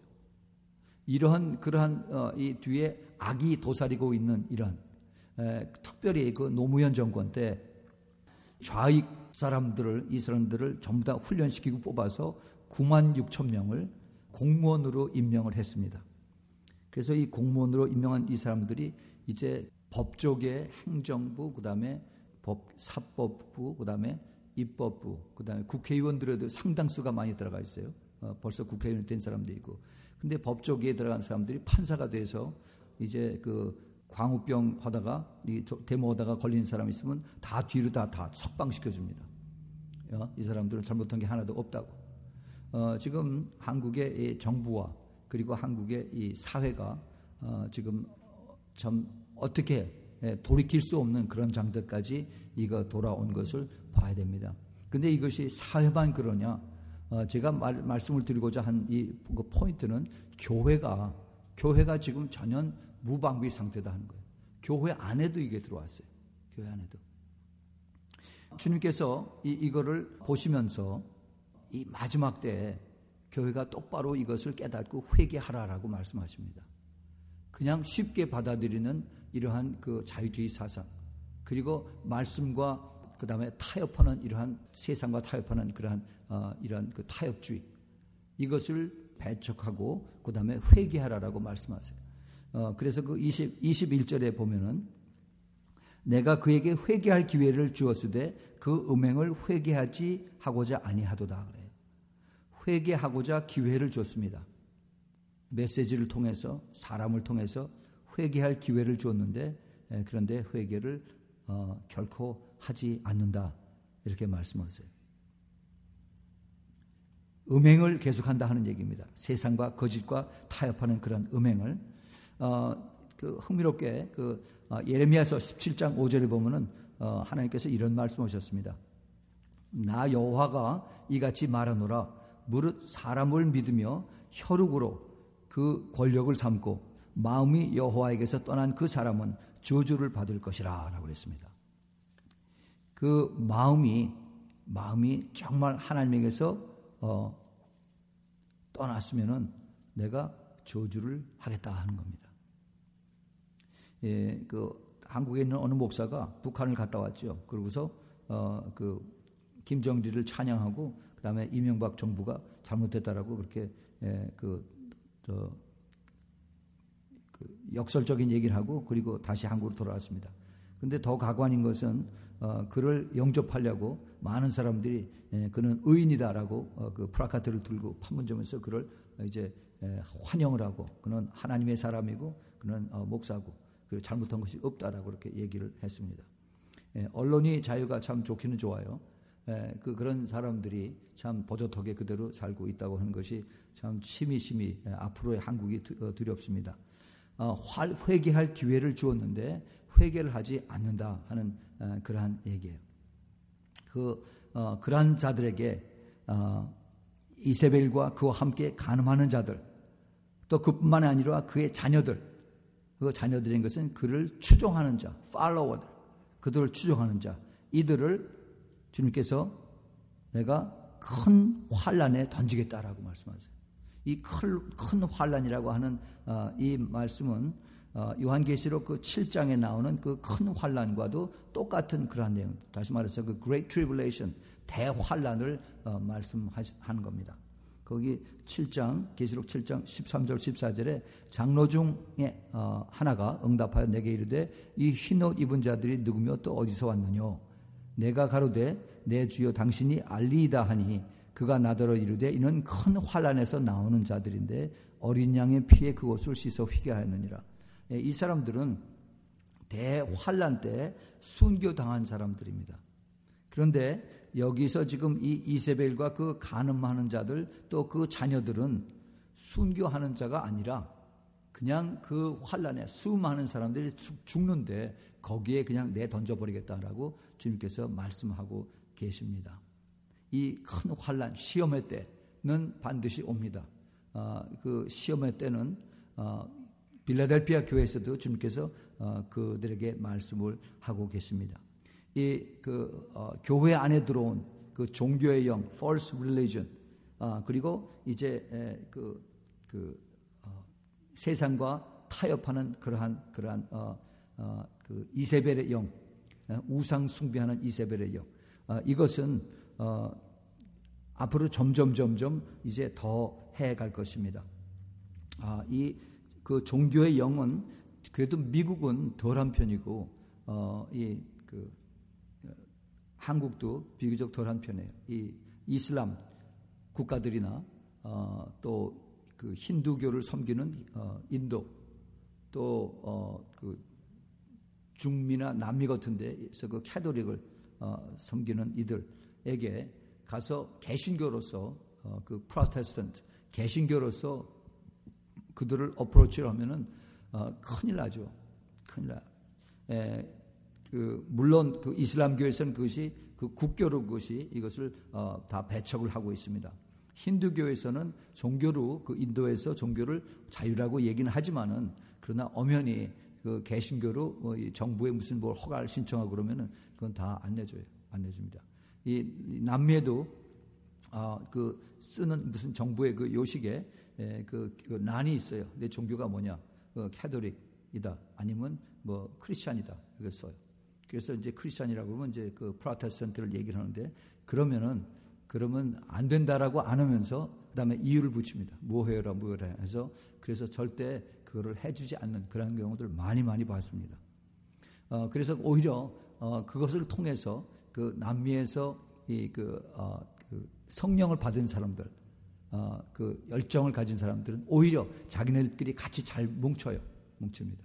이러한 그러한 어, 이 뒤에 악이 도사리고 있는 이런 에, 특별히 그 노무현 정권 때 좌익 사람들을 이 사람들을 전부 다 훈련시키고 뽑아서 구만 육천 명을 공무원으로 임명을 했습니다. 그래서 이 공무원으로 임명한 이 사람들이 이제 법조계, 행정부, 그다음에 법 사법부, 그다음에 입법부, 그다음에 국회의원들에도 상당수가 많이 들어가 있어요. 어, 벌써 국회의원이 된 사람도 있고. 근데 법조계에 들어간 사람들이 판사가 돼서 이제 그 광우병 하다가 이 데모하다가 걸린 사람이 있으면 다 뒤로 다, 다 석방시켜줍니다. 어? 이 사람들은 잘못한 게 하나도 없다고. 어, 지금 한국의 이 정부와 그리고 한국의 이 사회가 어, 지금 참 어떻게 돌이킬 수 없는 그런 장면까지 이거 돌아온 것을 봐야 됩니다. 근데 이것이 사회만 그러냐? 어, 제가 말, 말씀을 드리고자 한 이 그 포인트는 교회가 교회가 지금 전혀 무방비 상태다 하는 거예요. 교회 안에도 이게 들어왔어요. 교회 안에도. 주님께서 이, 이거를 보시면서 이 마지막 때에 교회가 똑바로 이것을 깨닫고 회개하라라고 말씀하십니다. 그냥 쉽게 받아들이는 이러한 그 자유주의 사상, 그리고 말씀과 그 다음에 타협하는 이러한 세상과 타협하는 그러한 어, 이러한 그 타협주의, 이것을 배척하고 그 다음에 회개하라라고 말씀하세요. 어, 그래서 그 이십, 이십일 절에 보면은 내가 그에게 회개할 기회를 주었으되 그 음행을 회개하지 하고자 아니하도다 그래요. 회개하고자 기회를 줬습니다. 메시지를 통해서 사람을 통해서 회개할 기회를 줬는데 에, 그런데 회개를 어, 결코 하지 않는다 이렇게 말씀하세요. 음행을 계속한다 하는 얘기입니다. 세상과 거짓과 타협하는 그런 음행을 어, 그 흥미롭게 그 어, 예레미야서 십칠 장 오 절에 보면은 어, 하나님께서 이런 말씀하셨습니다. 나 여호와가 이같이 말하노라. 무릇 사람을 믿으며 혈육으로 그 권력을 삼고 마음이 여호와에게서 떠난 그 사람은 저주를 받을 것이라 라고 그랬습니다. 그 마음이 마음이 정말 하나님에게서 어, 떠났으면은 내가 저주를 하겠다 하는 겁니다. 예, 그 한국에 있는 어느 목사가 북한을 갔다 왔죠. 그러고서 어, 그 김정일을 찬양하고 그 다음에 이명박 정부가 잘못됐다라고 그렇게 예, 그, 저, 그 역설적인 얘기를 하고 그리고 다시 한국으로 돌아왔습니다. 그런데 더 가관인 것은 어, 그를 영접하려고 많은 사람들이 예, 그는 의인이다라고 어, 그 플라카드를 들고 판문점에서 그를 이제 예, 환영을 하고 그는 하나님의 사람이고 그는 어, 목사고 그리고 잘못한 것이 없다라고 그렇게 얘기를 했습니다. 예, 언론이 자유가 참 좋기는 좋아요. 에, 그 그런 사람들이 참 버젓하게 그대로 살고 있다고 하는 것이 참 심히 심히 에, 앞으로의 한국이 두, 어, 두렵습니다. 어, 활, 회개할 기회를 주었는데 회개를 하지 않는다 하는 어, 그러한 얘기예요. 그 어, 그러한 자들에게 어, 이세벨과 그와 함께 간음하는 자들, 또 그뿐만 아니라 그의 자녀들, 그 자녀들인 것은 그를 추종하는 자, 팔로워들, 그들을 추종하는 자, 이들을 주님께서 내가 큰 환란에 던지겠다라고 말씀하세요. 이 큰, 큰 환란이라고 하는 어, 이 말씀은 어, 요한계시록 그 칠 장에 나오는 그 큰 환란과도 똑같은 그러한 내용. 다시 말해서 그 Great Tribulation, 대환란을 어, 말씀하는 겁니다. 거기 칠 장, 계시록 칠 장 십삼 절 십사 절에 장로 중에 어, 하나가 응답하여 내게 이르되 이 흰옷 입은 자들이 누구며 또 어디서 왔느뇨? 내가 가로되 내 주여 당신이 알리이다 하니 그가 나더러 이르되 이는 큰 환란에서 나오는 자들인데 어린 양의 피에 그곳을 씻어 휘게 하였느니라. 이 사람들은 대환란 때 순교당한 사람들입니다. 그런데 여기서 지금 이 이세벨과 그 간음하는 자들 또 그 자녀들은 순교하는 자가 아니라 그냥 그 환란에 수많은 사람들이 죽는데 거기에 그냥 내 던져버리겠다라고 주님께서 말씀하고 계십니다. 이 큰 환란, 시험의 때는 반드시 옵니다. 어, 그 시험의 때는 어, 빌라델피아 교회에서도 주님께서 어, 그들에게 말씀을 하고 계십니다. 이 그 어, 교회 안에 들어온 그 종교의 영, false religion, 어, 그리고 이제 에, 그, 그 어, 세상과 타협하는 그러한 그러한 어, 어, 그 이세벨의 영, 우상 숭배하는 이세벨의 영, 어, 이것은 어, 앞으로 점점 점점 이제 더 해갈 것입니다. 아, 이 그 종교의 영은 그래도 미국은 덜한 편이고 어, 이 그 한국도 비교적 덜한 편이에요. 이 이슬람 국가들이나 어, 또 그 힌두교를 섬기는 어, 인도, 또 어, 그 중미나 남미 같은 데서 그 캐톨릭을 어, 섬기는 이들에게 가서 개신교로서 어, 그 프로테스턴트 개신교로서 그들을 어프로치를 하면은 어, 큰일 나죠. 큰일 나. 에, 그 물론 그 이슬람교에서는 그것이 그 국교로 그것이 이것을 어, 다 배척을 하고 있습니다. 힌두교에서는 종교로 그 인도에서 종교를 자유라고 얘기는 하지만은 그러나 엄연히 그 개신교로 뭐 이 정부에 무슨 뭘 허가를 신청하고 그러면은 그건 다 안 내줘요. 안 내줍니다. 이 남미에도 어, 그 쓰는 무슨 정부의 그 요식에 에, 그, 그 난이 있어요. 내 종교가 뭐냐? 그 캐톨릭이다. 아니면 뭐 크리스찬이다. 이렇게 써요. 그래서 이제 크리스찬이라고 그러면 이제 그 프로테스탄트를 얘기를 하는데 그러면은 그러면 안 된다라고 안 하면서 그다음에 이유를 붙입니다. 뭐해요라 뭐해라 해서 그래서 절대 그거를 해주지 않는 그런 경우들 많이 많이 봤습니다. 어, 그래서 오히려 어, 그것을 통해서 그 남미에서 이 그 어, 그 성령을 받은 사람들, 어, 그 열정을 가진 사람들은 오히려 자기네들끼리 같이 잘 뭉쳐요, 뭉칩니다.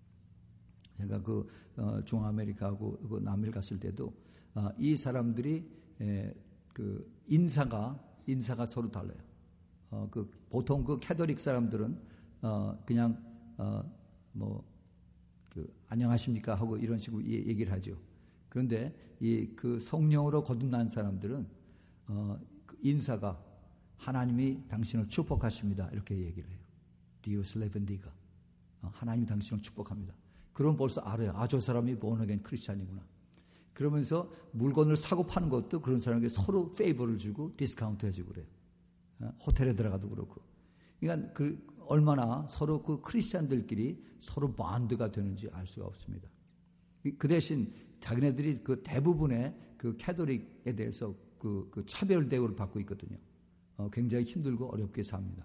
제가 그 어, 중아메리카하고 그 남미를 갔을 때도 어, 이 사람들이 에, 그 인사가 인사가 서로 달라요. 어, 그 보통 그 캐톨릭 사람들은 어, 그냥 어, 뭐 그 안녕하십니까 하고 이런 식으로 얘기를 하죠. 그런데 이 그 성령으로 거듭난 사람들은 어, 그 인사가 하나님이 당신을 축복하십니다 이렇게 얘기를 해요. Dios le bendiga. 어, 하나님이 당신을 축복합니다. 그럼 벌써 알아요. 아, 저 사람이 born-again 크리스찬이구나. 그러면서 물건을 사고 파는 것도 그런 사람에게 서로 페이버를 주고 디스카운트 해주고 그래요. 어, 호텔에 들어가도 그렇고. 그러니까 그 얼마나 서로 그 크리스찬들끼리 서로 반드가 되는지 알 수가 없습니다. 그 대신 자기네들이 그 대부분의 그 캐톨릭에 대해서 그, 그 차별 대우를 받고 있거든요. 어, 굉장히 힘들고 어렵게 삽니다.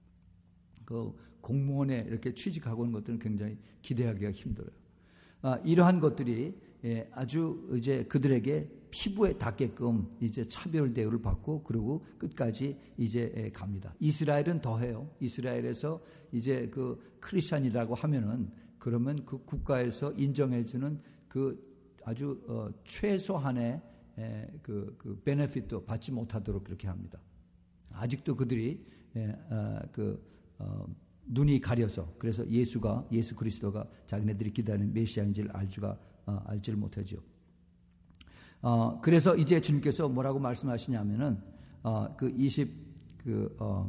그 공무원에 이렇게 취직하고 있는 것들은 굉장히 기대하기가 힘들어요. 아, 이러한 것들이 예, 아주 이제 그들에게 피부에 닿게끔 이제 차별 대우를 받고 그리고 끝까지 이제 갑니다. 이스라엘은 더해요. 이스라엘에서 이제 그 크리스찬이라고 하면은 그러면 그 국가에서 인정해주는 그 아주 어, 최소한의 그, 그 베네핏도 받지 못하도록 그렇게 합니다. 아직도 그들이 그 눈이 가려서 그래서 예수가 예수 그리스도가 자기네들이 기다리는 메시아인지를 알지가 알지를 못하죠. 어, 그래서 이제 주님께서 뭐라고 말씀하시냐면은 어, 그 이십 그 어,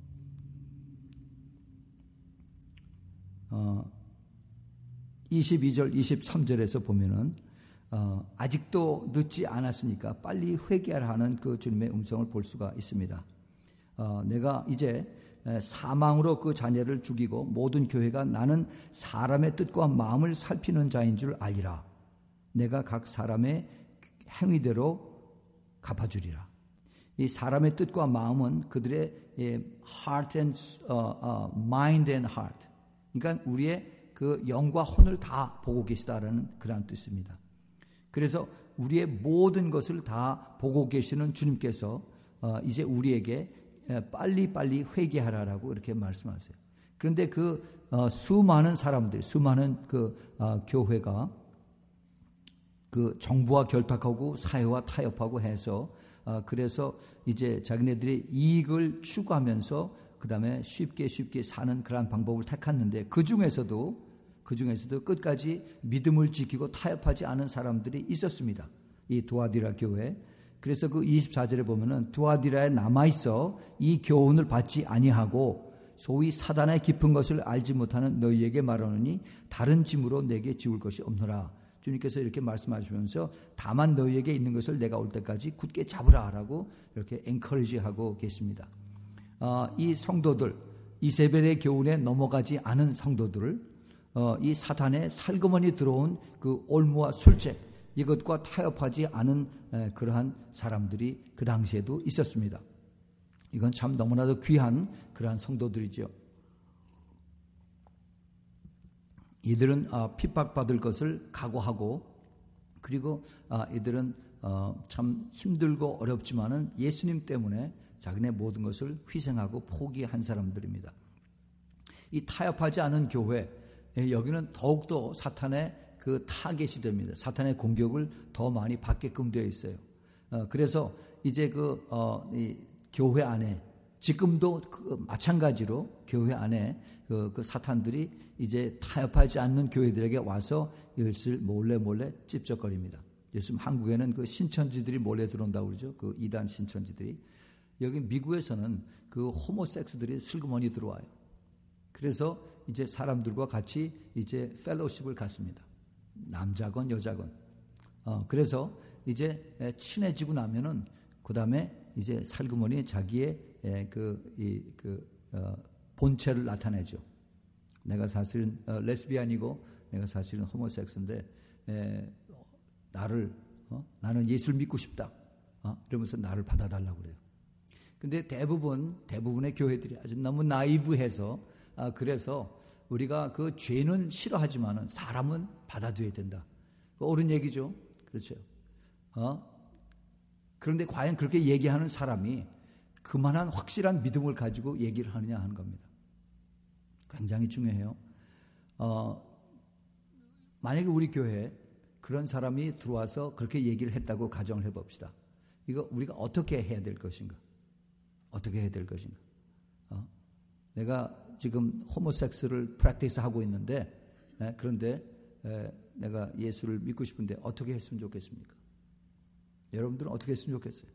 어, 이십이 절 이십삼 절에서 보면은 어, 아직도 늦지 않았으니까 빨리 회개하라 하는 그 주님의 음성을 볼 수가 있습니다. 어, 내가 이제 사망으로 그 자녀를 죽이고 모든 교회가 나는 사람의 뜻과 마음을 살피는 자인 줄 알리라. 내가 각 사람의 행위대로 갚아주리라. 이 사람의 뜻과 마음은 그들의 heart and uh, uh, mind and heart. 그러니까 우리의 그 영과 혼을 다 보고 계시다라는 그런 뜻입니다. 그래서 우리의 모든 것을 다 보고 계시는 주님께서 어, 이제 우리에게 빨리 빨리 회개하라라고 이렇게 말씀하세요. 그런데 그 어, 수많은 사람들, 수많은 그 어, 교회가 그 정부와 결탁하고 사회와 타협하고 해서 어, 그래서 이제 자기네들이 이익을 추구하면서 그 다음에 쉽게 쉽게 사는 그러한 방법을 택했는데 그 중에서도 그 중에서도 끝까지 믿음을 지키고 타협하지 않은 사람들이 있었습니다. 이 두아디라 교회. 그래서 그 이십사 절에 보면은 두아디라에 남아있어 이 교훈을 받지 아니하고 소위 사단의 깊은 것을 알지 못하는 너희에게 말하노니 다른 짐으로 내게 지울 것이 없노라. 주님께서 이렇게 말씀하시면서 다만 너희에게 있는 것을 내가 올 때까지 굳게 잡으라 라고 이렇게 엔커리지하고 계십니다. 어, 이 성도들, 이세벨의 교훈에 넘어가지 않은 성도들을 어, 이 사탄의 살그머니 들어온 그 올무와 술책 이것과 타협하지 않은 에, 그러한 사람들이 그 당시에도 있었습니다. 이건 참 너무나도 귀한 그러한 성도들이죠. 이들은 어, 핍박받을 것을 각오하고 그리고 어, 이들은 어, 참 힘들고 어렵지만은 예수님 때문에 자기네 모든 것을 희생하고 포기한 사람들입니다. 이 타협하지 않은 교회 여기는 더욱더 사탄의 그 타겟이 됩니다. 사탄의 공격을 더 많이 받게끔 되어 있어요. 어, 그래서 이제 그 어, 이 교회 안에 지금도 그 마찬가지로 교회 안에 그, 그 사탄들이 이제 타협하지 않는 교회들에게 와서 이것을 몰래 몰래 찝쩍거립니다. 요즘 한국에는 그 신천지들이 몰래 들어온다고 그러죠. 그 이단 신천지들이. 여기 미국에서는 그 호모섹스들이 슬그머니 들어와요. 그래서 이제 사람들과 같이 이제 펠로우십을 갖습니다. 남자건 여자건. 어, 그래서 이제 친해지고 나면은 그 다음에 이제 살그머니 자기의 그, 이, 그, 어, 본체를 나타내죠. 내가 사실은 어, 레스비안이고 내가 사실은 호모섹스인데 에, 나를 어? 나는 예수를 믿고 싶다. 어? 이러면서 나를 받아달라고 그래요. 근데 대부분 대부분의 교회들이 아주 너무 나이브해서 아, 그래서 우리가 그 죄는 싫어하지만은 사람은 받아줘야 된다. 옳은 얘기죠. 그렇죠. 어? 그런데 과연 그렇게 얘기하는 사람이 그만한 확실한 믿음을 가지고 얘기를 하느냐 하는 겁니다. 굉장히 중요해요. 어, 만약에 우리 교회에 그런 사람이 들어와서 그렇게 얘기를 했다고 가정을 해봅시다. 이거 우리가 어떻게 해야 될 것인가? 어떻게 해야 될 것인가? 어? 내가 지금 호모섹스를 프랙티스 하고 있는데 에, 그런데 에, 내가 예수를 믿고 싶은데 어떻게 했으면 좋겠습니까? 여러분들은 어떻게 했으면 좋겠어요?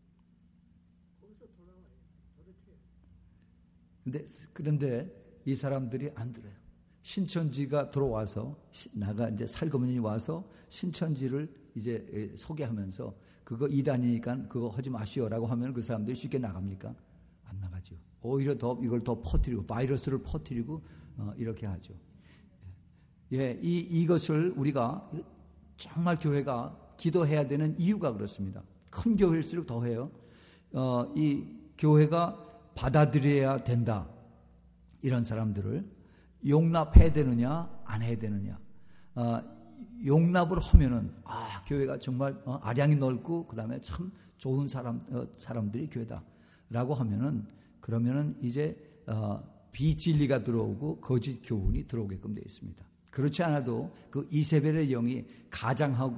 근데, 그런데 이 사람들이 안 들어요. 신천지가 들어와서 나가 이제 살거머니 와서 신천지를 이제 소개하면서 그거 이단이니까 그거 하지 마시오라고 하면 그 사람들이 쉽게 나갑니까? 안 나가죠. 오히려 더 이걸 더 퍼뜨리고 바이러스를 퍼뜨리고 어, 이렇게 하죠. 예, 이 이것을 우리가 정말 교회가 기도해야 되는 이유가 그렇습니다. 큰 교회일수록 더 해요. 어, 이 교회가 받아들여야 된다. 이런 사람들을 용납해야 되느냐 안 해야 되느냐. 어, 용납을 하면은 아 교회가 정말 어, 아량이 넓고 그 다음에 참 좋은 사람 어, 사람들이 교회다라고 하면은 그러면은 이제 어, 비진리가 들어오고 거짓 교훈이 들어오게끔 되어 있습니다. 그렇지 않아도 그 이세벨의 영이 가장하고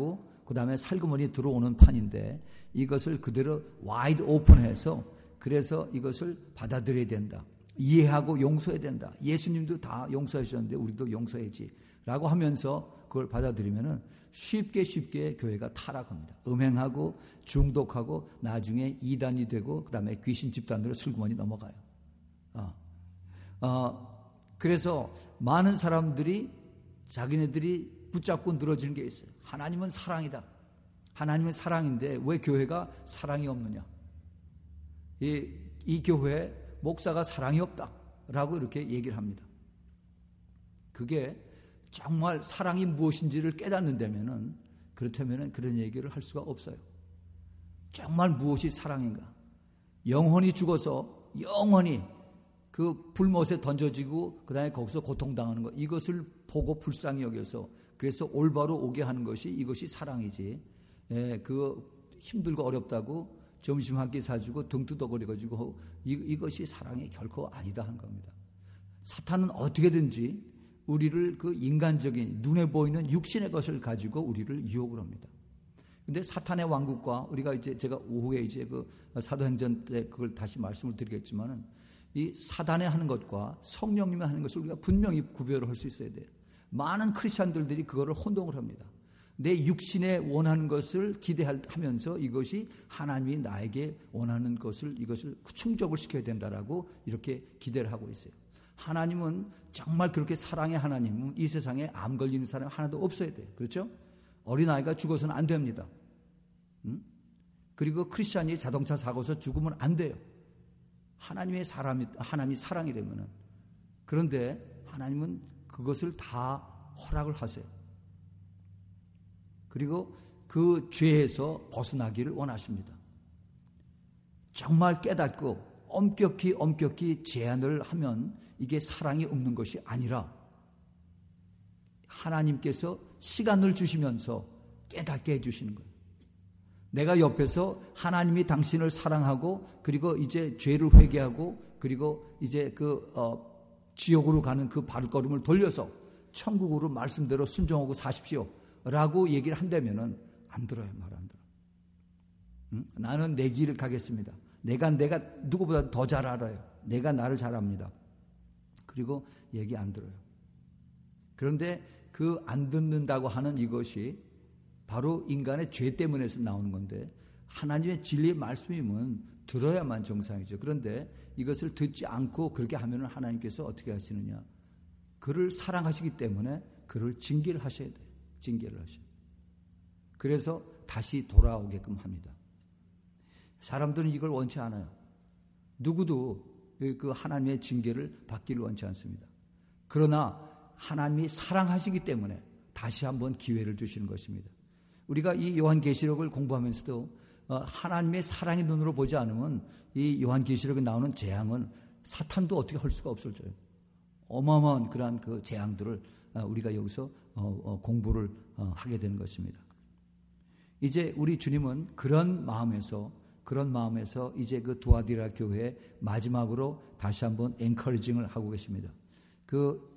그 다음에 살구머니 들어오는 판인데 이것을 그대로 와이드 오픈해서 그래서 이것을 받아들여야 된다. 이해하고 용서해야 된다. 예수님도 다 용서하셨는데 우리도 용서해야지 라고 하면서 그걸 받아들이면은 쉽게 쉽게 교회가 타락합니다. 음행하고 중독하고 나중에 이단이 되고 그 다음에 귀신 집단으로 슬그머니 넘어가요. 어. 어, 그래서 많은 사람들이 자기네들이 붙잡고 늘어지는 게 있어요. 하나님은 사랑이다. 하나님은 사랑인데 왜 교회가 사랑이 없느냐. 이, 이 교회에 목사가 사랑이 없다라고 이렇게 얘기를 합니다. 그게 정말 사랑이 무엇인지를 깨닫는다면은 그렇다면은 그런 얘기를 할 수가 없어요. 정말 무엇이 사랑인가? 영혼이 죽어서 영원히 그 불못에 던져지고 그 다음에 거기서 고통당하는 것 이것을 보고 불쌍히 여겨서 그래서 올바로 오게 하는 것이 이것이 사랑이지. 예, 그 힘들고 어렵다고 점심 한 끼 사주고 등 뜯어버려가지고 이, 이것이 사랑이 결코 아니다 하는 겁니다. 사탄은 어떻게든지 우리를 그 인간적인 눈에 보이는 육신의 것을 가지고 우리를 유혹을 합니다. 근데 사탄의 왕국과 우리가 이제 제가 오후에 이제 그 사도행전 때 그걸 다시 말씀을 드리겠지만은 이 사단이 하는 것과 성령님이 하는 것을 우리가 분명히 구별을 할 수 있어야 돼요. 많은 크리스천들이 그거를 혼동을 합니다. 내 육신에 원하는 것을 기대하면서 이것이 하나님이 나에게 원하는 것을 이것을 충족을 시켜야 된다라고 이렇게 기대를 하고 있어요. 하나님은 정말 그렇게 사랑의 하나님은 이 세상에 암 걸리는 사람이 하나도 없어야 돼요. 그렇죠? 어린아이가 죽어서는 안 됩니다. 음? 그리고 크리스천이 자동차 사고서 죽으면 안 돼요. 하나님의 사람이, 하나님이 사랑이라면은. 그런데 하나님은 그것을 다 허락을 하세요. 그리고 그 죄에서 벗어나기를 원하십니다. 정말 깨닫고 엄격히 엄격히 제한을 하면 이게 사랑이 없는 것이 아니라 하나님께서 시간을 주시면서 깨닫게 해주시는 거예요. 내가 옆에서 하나님이 당신을 사랑하고 그리고 이제 죄를 회개하고 그리고 이제 그 어, 지옥으로 가는 그 발걸음을 돌려서 천국으로 말씀대로 순종하고 사십시오 라고 얘기를 한다면은 안 들어요. 말 안 들어. 응? 나는 내 길을 가겠습니다. 내가 내가 누구보다 더 잘 알아요. 내가 나를 잘 압니다. 그리고 얘기 안 들어요. 그런데 그 안 듣는다고 하는 이것이 바로 인간의 죄 때문에서 나오는 건데 하나님의 진리의 말씀이면 들어야만 정상이죠. 그런데 이것을 듣지 않고 그렇게 하면 하나님께서 어떻게 하시느냐. 그를 사랑하시기 때문에 그를 징계를 하셔야 돼요. 징계를 하셔요. 그래서 다시 돌아오게끔 합니다. 사람들은 이걸 원치 않아요. 누구도 그 하나님의 징계를 받기를 원치 않습니다. 그러나 하나님이 사랑하시기 때문에 다시 한번 기회를 주시는 것입니다. 우리가 이 요한계시록을 공부하면서도 하나님의 사랑의 눈으로 보지 않으면 이 요한계시록에 나오는 재앙은 사탄도 어떻게 할 수가 없어져요. 어마어마한 그러한 그 재앙들을 우리가 여기서 공부를 하게 되는 것입니다. 이제 우리 주님은 그런 마음에서 그런 마음에서 이제 그 두아디라 교회에 마지막으로 다시 한번 엔커리징을 하고 계십니다. 그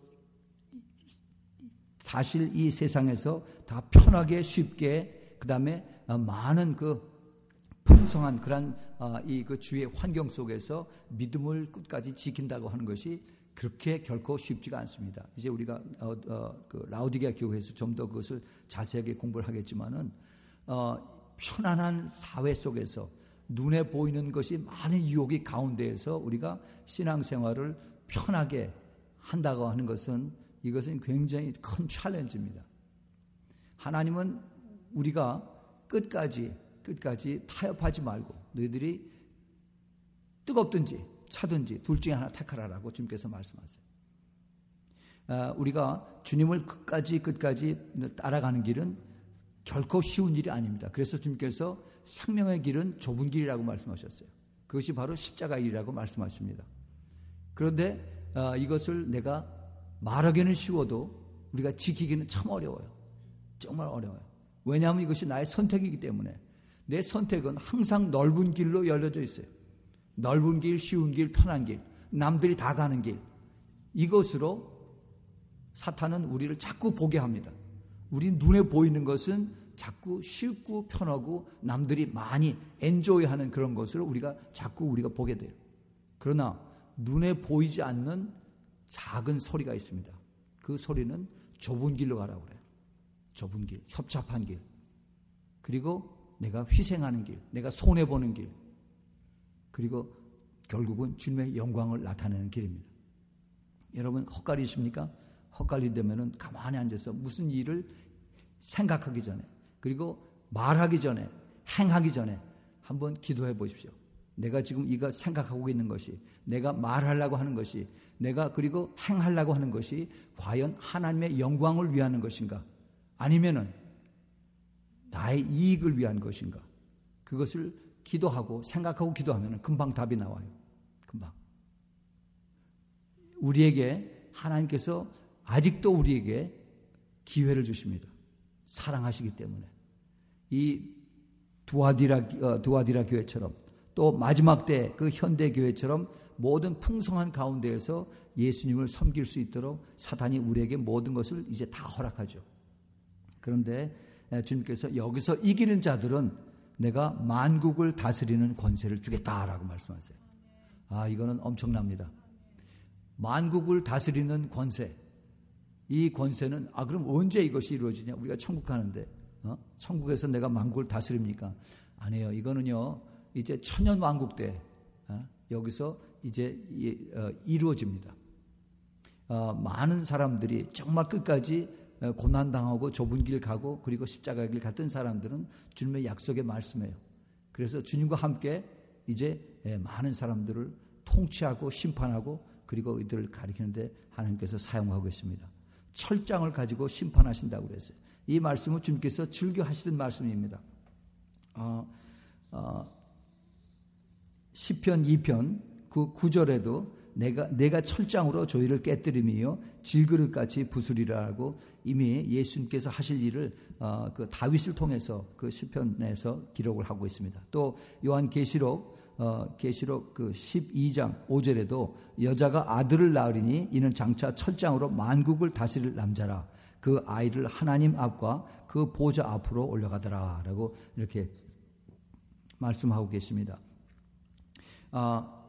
사실 이 세상에서 다 편하게 쉽게 그 다음에 많은 그 풍성한 그런 이 그 주의 환경 속에서 믿음을 끝까지 지킨다고 하는 것이 그렇게 결코 쉽지가 않습니다. 이제 우리가 어, 어, 그 라우디게아 교회에서 좀 더 그것을 자세하게 공부를 하겠지만은 어, 편안한 사회 속에서 눈에 보이는 것이 많은 유혹이 가운데에서 우리가 신앙생활을 편하게 한다고 하는 것은 이것은 굉장히 큰 챌린지입니다. 하나님은 우리가 끝까지 끝까지 타협하지 말고 너희들이 뜨겁든지 차든지 둘 중에 하나 택하라라고 주님께서 말씀하세요. 아, 우리가 주님을 끝까지 끝까지 따라가는 길은 결코 쉬운 일이 아닙니다. 그래서 주님께서 생명의 길은 좁은 길이라고 말씀하셨어요. 그것이 바로 십자가의 길이라고 말씀하십니다. 그런데 아, 이것을 내가 말하기는 쉬워도 우리가 지키기는 참 어려워요. 정말 어려워요. 왜냐하면 이것이 나의 선택이기 때문에 내 선택은 항상 넓은 길로 열려져 있어요. 넓은 길, 쉬운 길, 편한 길, 남들이 다 가는 길. 이것으로 사탄은 우리를 자꾸 보게 합니다. 우리 눈에 보이는 것은 자꾸 쉽고 편하고 남들이 많이 엔조이하는 그런 것을 우리가 자꾸 우리가 보게 돼요. 그러나 눈에 보이지 않는 작은 소리가 있습니다. 그 소리는 좁은 길로 가라고 그래요. 좁은 길, 협잡한 길, 그리고 내가 희생하는 길, 내가 손해보는 길, 그리고 결국은 주님의 영광을 나타내는 길입니다. 여러분 헛갈리십니까? 헛갈리되면은 가만히 앉아서 무슨 일을 생각하기 전에, 그리고 말하기 전에, 행하기 전에 한번 기도해 보십시오. 내가 지금 이거 생각하고 있는 것이, 내가 말하려고 하는 것이, 내가 그리고 행하려고 하는 것이 과연 하나님의 영광을 위하는 것인가? 아니면은 나의 이익을 위한 것인가? 그것을 기도하고 생각하고 기도하면 금방 답이 나와요. 금방. 우리에게 하나님께서 아직도 우리에게 기회를 주십니다. 사랑하시기 때문에. 이 두아디라, 어, 두아디라 교회처럼 또 마지막 때 그 현대 교회처럼 모든 풍성한 가운데에서 예수님을 섬길 수 있도록 사단이 우리에게 모든 것을 이제 다 허락하죠. 그런데 주님께서 여기서 이기는 자들은 내가 만국을 다스리는 권세를 주겠다라고 말씀하세요. 아, 이거는 엄청납니다. 만국을 다스리는 권세. 이 권세는, 아, 그럼 언제 이것이 이루어지냐? 우리가 천국 가는데, 어? 천국에서 내가 만국을 다스립니까? 아니에요. 이거는요, 이제 천년 왕국 때, 어? 여기서 이제 어, 이루어집니다. 어, 많은 사람들이 정말 끝까지 고난당하고 좁은 길 가고 그리고 십자가 길 갔던 사람들은 주님의 약속의 말씀이에요. 그래서 주님과 함께 이제 많은 사람들을 통치하고 심판하고 그리고 이들을 가리키는데 하나님께서 사용하고 있습니다. 철장을 가지고 심판하신다고 그랬어요. 이 말씀은 주님께서 즐겨 하시던 말씀입니다. 어, 어, 시편 이 편 그 구 절에도 내가, 내가 철장으로 저희를 깨뜨리며 질그릇같이 부수리라고 이미 예수님께서 하실 일을 어, 그 다윗을 통해서 그 시편에서 기록을 하고 있습니다. 또 요한계시록 어, 계시록 그 십이 장 오 절에도 여자가 아들을 낳으리니 이는 장차 철장으로 만국을 다스릴 남자라. 그 아이를 하나님 앞과 그 보좌 앞으로 올려가더라라고 이렇게 말씀하고 계십니다. 아,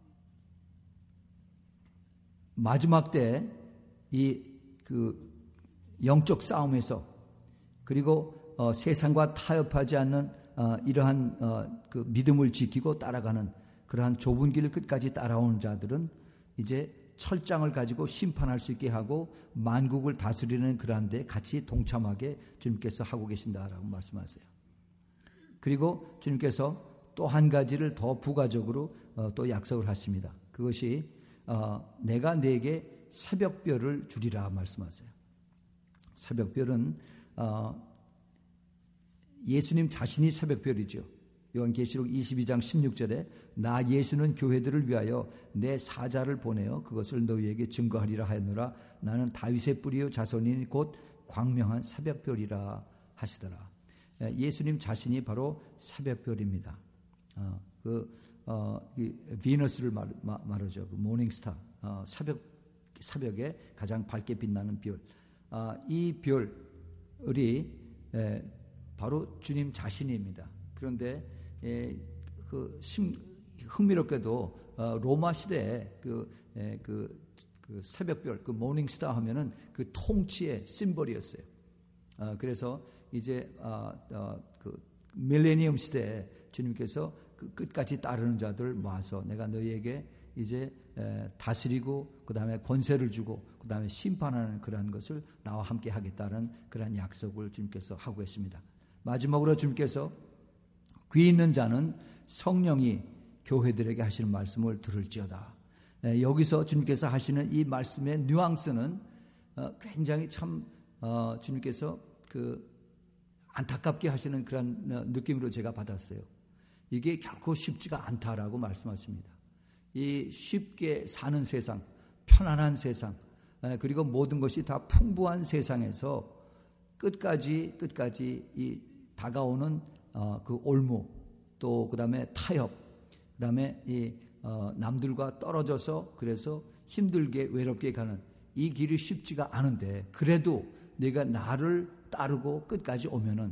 마지막 때 이 그 영적 싸움에서 그리고 어, 세상과 타협하지 않는 어, 이러한 어, 그 믿음을 지키고 따라가는 그러한 좁은 길을 끝까지 따라오는 자들은 이제 철장을 가지고 심판할 수 있게 하고 만국을 다스리는 그러한 데 같이 동참하게 주님께서 하고 계신다라고 말씀하세요. 그리고 주님께서 또 한 가지를 더 부가적으로 어, 또 약속을 하십니다. 그것이 어, 내가 네게 새벽별을 주리라 말씀하세요. 새벽별은 어, 예수님 자신이 새벽별이죠. 요한계시록 이십이 장 십육 절에 나 예수는 교회들을 위하여 내 사자를 보내어 그것을 너희에게 증거하리라 하였노라. 나는 다윗의 뿌리요 자손이니 곧 광명한 새벽별이라 하시더라. 예수님 자신이 바로 새벽별입니다. 어, 그 어, 이 비너스를 말, 마, 말하죠. 그 모닝스타, 어, 새벽 새벽에 가장 밝게 빛나는 별. 아, 이 별이 에, 바로 주님 자신입니다. 그런데 에, 그 심, 흥미롭게도 어, 로마 시대에 그, 에, 그, 그 새벽별, 그 모닝스타 하면은 그 통치의 심벌이었어요. 어, 그래서 이제 어, 어, 그 밀레니엄 시대에 주님께서 그 끝까지 따르는 자들 모아서 내가 너희에게 이제 에, 다스리고 그 다음에 권세를 주고 그 다음에 심판하는 그러한 것을 나와 함께 하겠다는 그러한 약속을 주님께서 하고 있습니다. 마지막으로 주님께서 귀 있는 자는 성령이 교회들에게 하시는 말씀을 들을지어다. 에, 여기서 주님께서 하시는 이 말씀의 뉘앙스는 어, 굉장히 참 어, 주님께서 그 안타깝게 하시는 그런 느낌으로 제가 받았어요. 이게 결코 쉽지가 않다라고 말씀하십니다. 이 쉽게 사는 세상, 편안한 세상, 그리고 모든 것이 다 풍부한 세상에서 끝까지 끝까지 이 다가오는 어, 그 올무, 또 그다음에 타협, 그다음에 이 어, 남들과 떨어져서 그래서 힘들게 외롭게 가는 이 길이 쉽지가 않은데 그래도 내가 나를 따르고 끝까지 오면은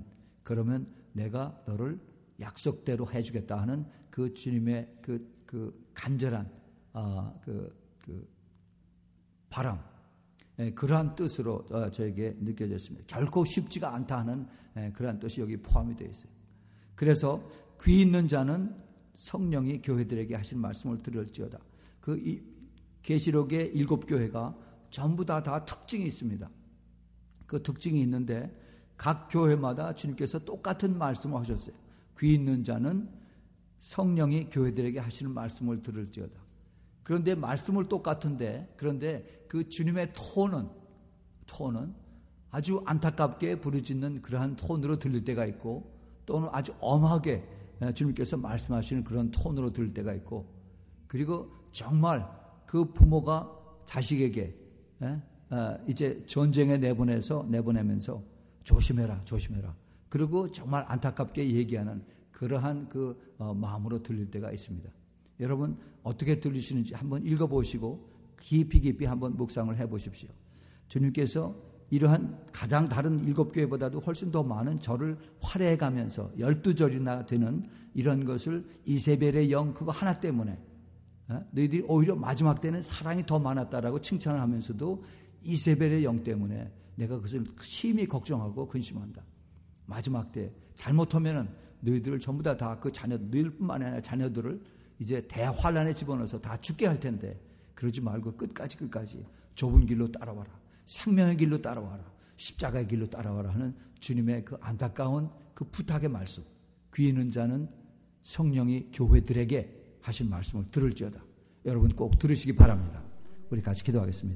그러면 내가 너를 약속대로 해주겠다 하는 그 주님의 그, 그 간절한 어, 그, 그 바람, 예, 그러한 뜻으로 어, 저에게 느껴졌습니다. 결코 쉽지가 않다 하는 예, 그러한 뜻이 여기 포함이 되어 있어요. 그래서 귀 있는 자는 성령이 교회들에게 하신 말씀을 들을지어다. 그 이, 계시록의 일곱 교회가 전부 다, 다 특징이 있습니다. 그 특징이 있는데 각 교회마다 주님께서 똑같은 말씀을 하셨어요. 귀 있는 자는 성령이 교회들에게 하시는 말씀을 들을지어다. 그런데 말씀을 똑같은데 그런데 그 주님의 톤은 톤은 아주 안타깝게 부르짖는 그러한 톤으로 들릴 때가 있고 또는 아주 엄하게 주님께서 말씀하시는 그런 톤으로 들릴 때가 있고 그리고 정말 그 부모가 자식에게 이제 전쟁에 내보내서 내보내면서 조심해라 조심해라 그리고 정말 안타깝게 얘기하는 그러한 그 마음으로 들릴 때가 있습니다. 여러분 어떻게 들리시는지 한번 읽어보시고 깊이 깊이 한번 묵상을 해보십시오. 주님께서 이러한 가장 다른 일곱 교회보다도 훨씬 더 많은 절을 활해가면서 열두 절이나 되는 이런 것을 이세벨의 영 그거 하나 때문에 너희들이 오히려 마지막 때는 사랑이 더 많았다라고 칭찬을 하면서도 이세벨의 영 때문에 내가 그것을 심히 걱정하고 근심한다. 마지막 때 잘못하면은 너희들을 전부 다 다 그 자녀 너희들뿐만 아니라 자녀들을 이제 대환란에 집어넣어서 다 죽게 할 텐데 그러지 말고 끝까지 끝까지 좁은 길로 따라와라. 생명의 길로 따라와라. 십자가의 길로 따라와라 하는 주님의 그 안타까운 그 부탁의 말씀. 귀 있는 자는 성령이 교회들에게 하신 말씀을 들을지어다. 여러분 꼭 들으시기 바랍니다. 우리 같이 기도하겠습니다.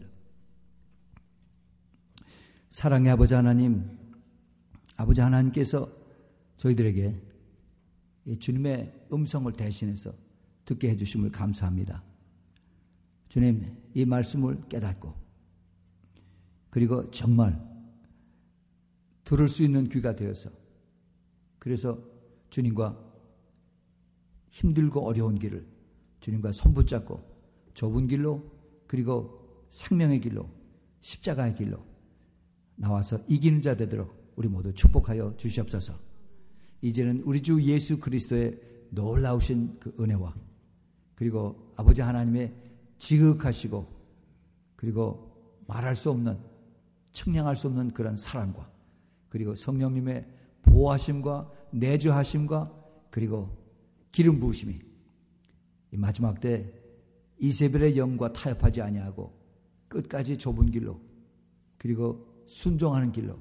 사랑의 아버지 하나님, 아버지 하나님께서 저희들에게 주님의 음성을 대신해서 듣게 해주심을 감사합니다. 주님, 이 말씀을 깨닫고 그리고 정말 들을 수 있는 귀가 되어서 그래서 주님과 힘들고 어려운 길을 주님과 손붙잡고 좁은 길로 그리고 생명의 길로 십자가의 길로 나와서 이기는 자 되도록 우리 모두 축복하여 주시옵소서. 이제는 우리 주 예수 그리스도의 놀라우신 그 은혜와 그리고 아버지 하나님의 지극하시고 그리고 말할 수 없는 측량할 수 없는 그런 사랑과 그리고 성령님의 보호하심과 내주하심과 그리고 기름 부으심이 이 마지막 때 이세벨의 영과 타협하지 아니하고 끝까지 좁은 길로 그리고 순종하는 길로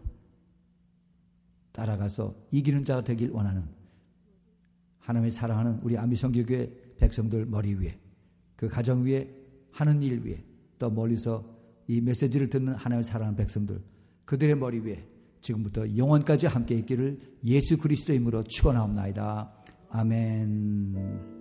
따라가서 이기는 자가 되길 원하는 하나님의 사랑하는 우리 아미성교교회 백성들 머리 위에 그 가정 위에 하는 일 위에 또 멀리서 이 메시지를 듣는 하나님의 사랑하는 백성들 그들의 머리 위에 지금부터 영원까지 함께 있기를 예수 그리스도의 이름으로 축원하옵나이다. 아멘.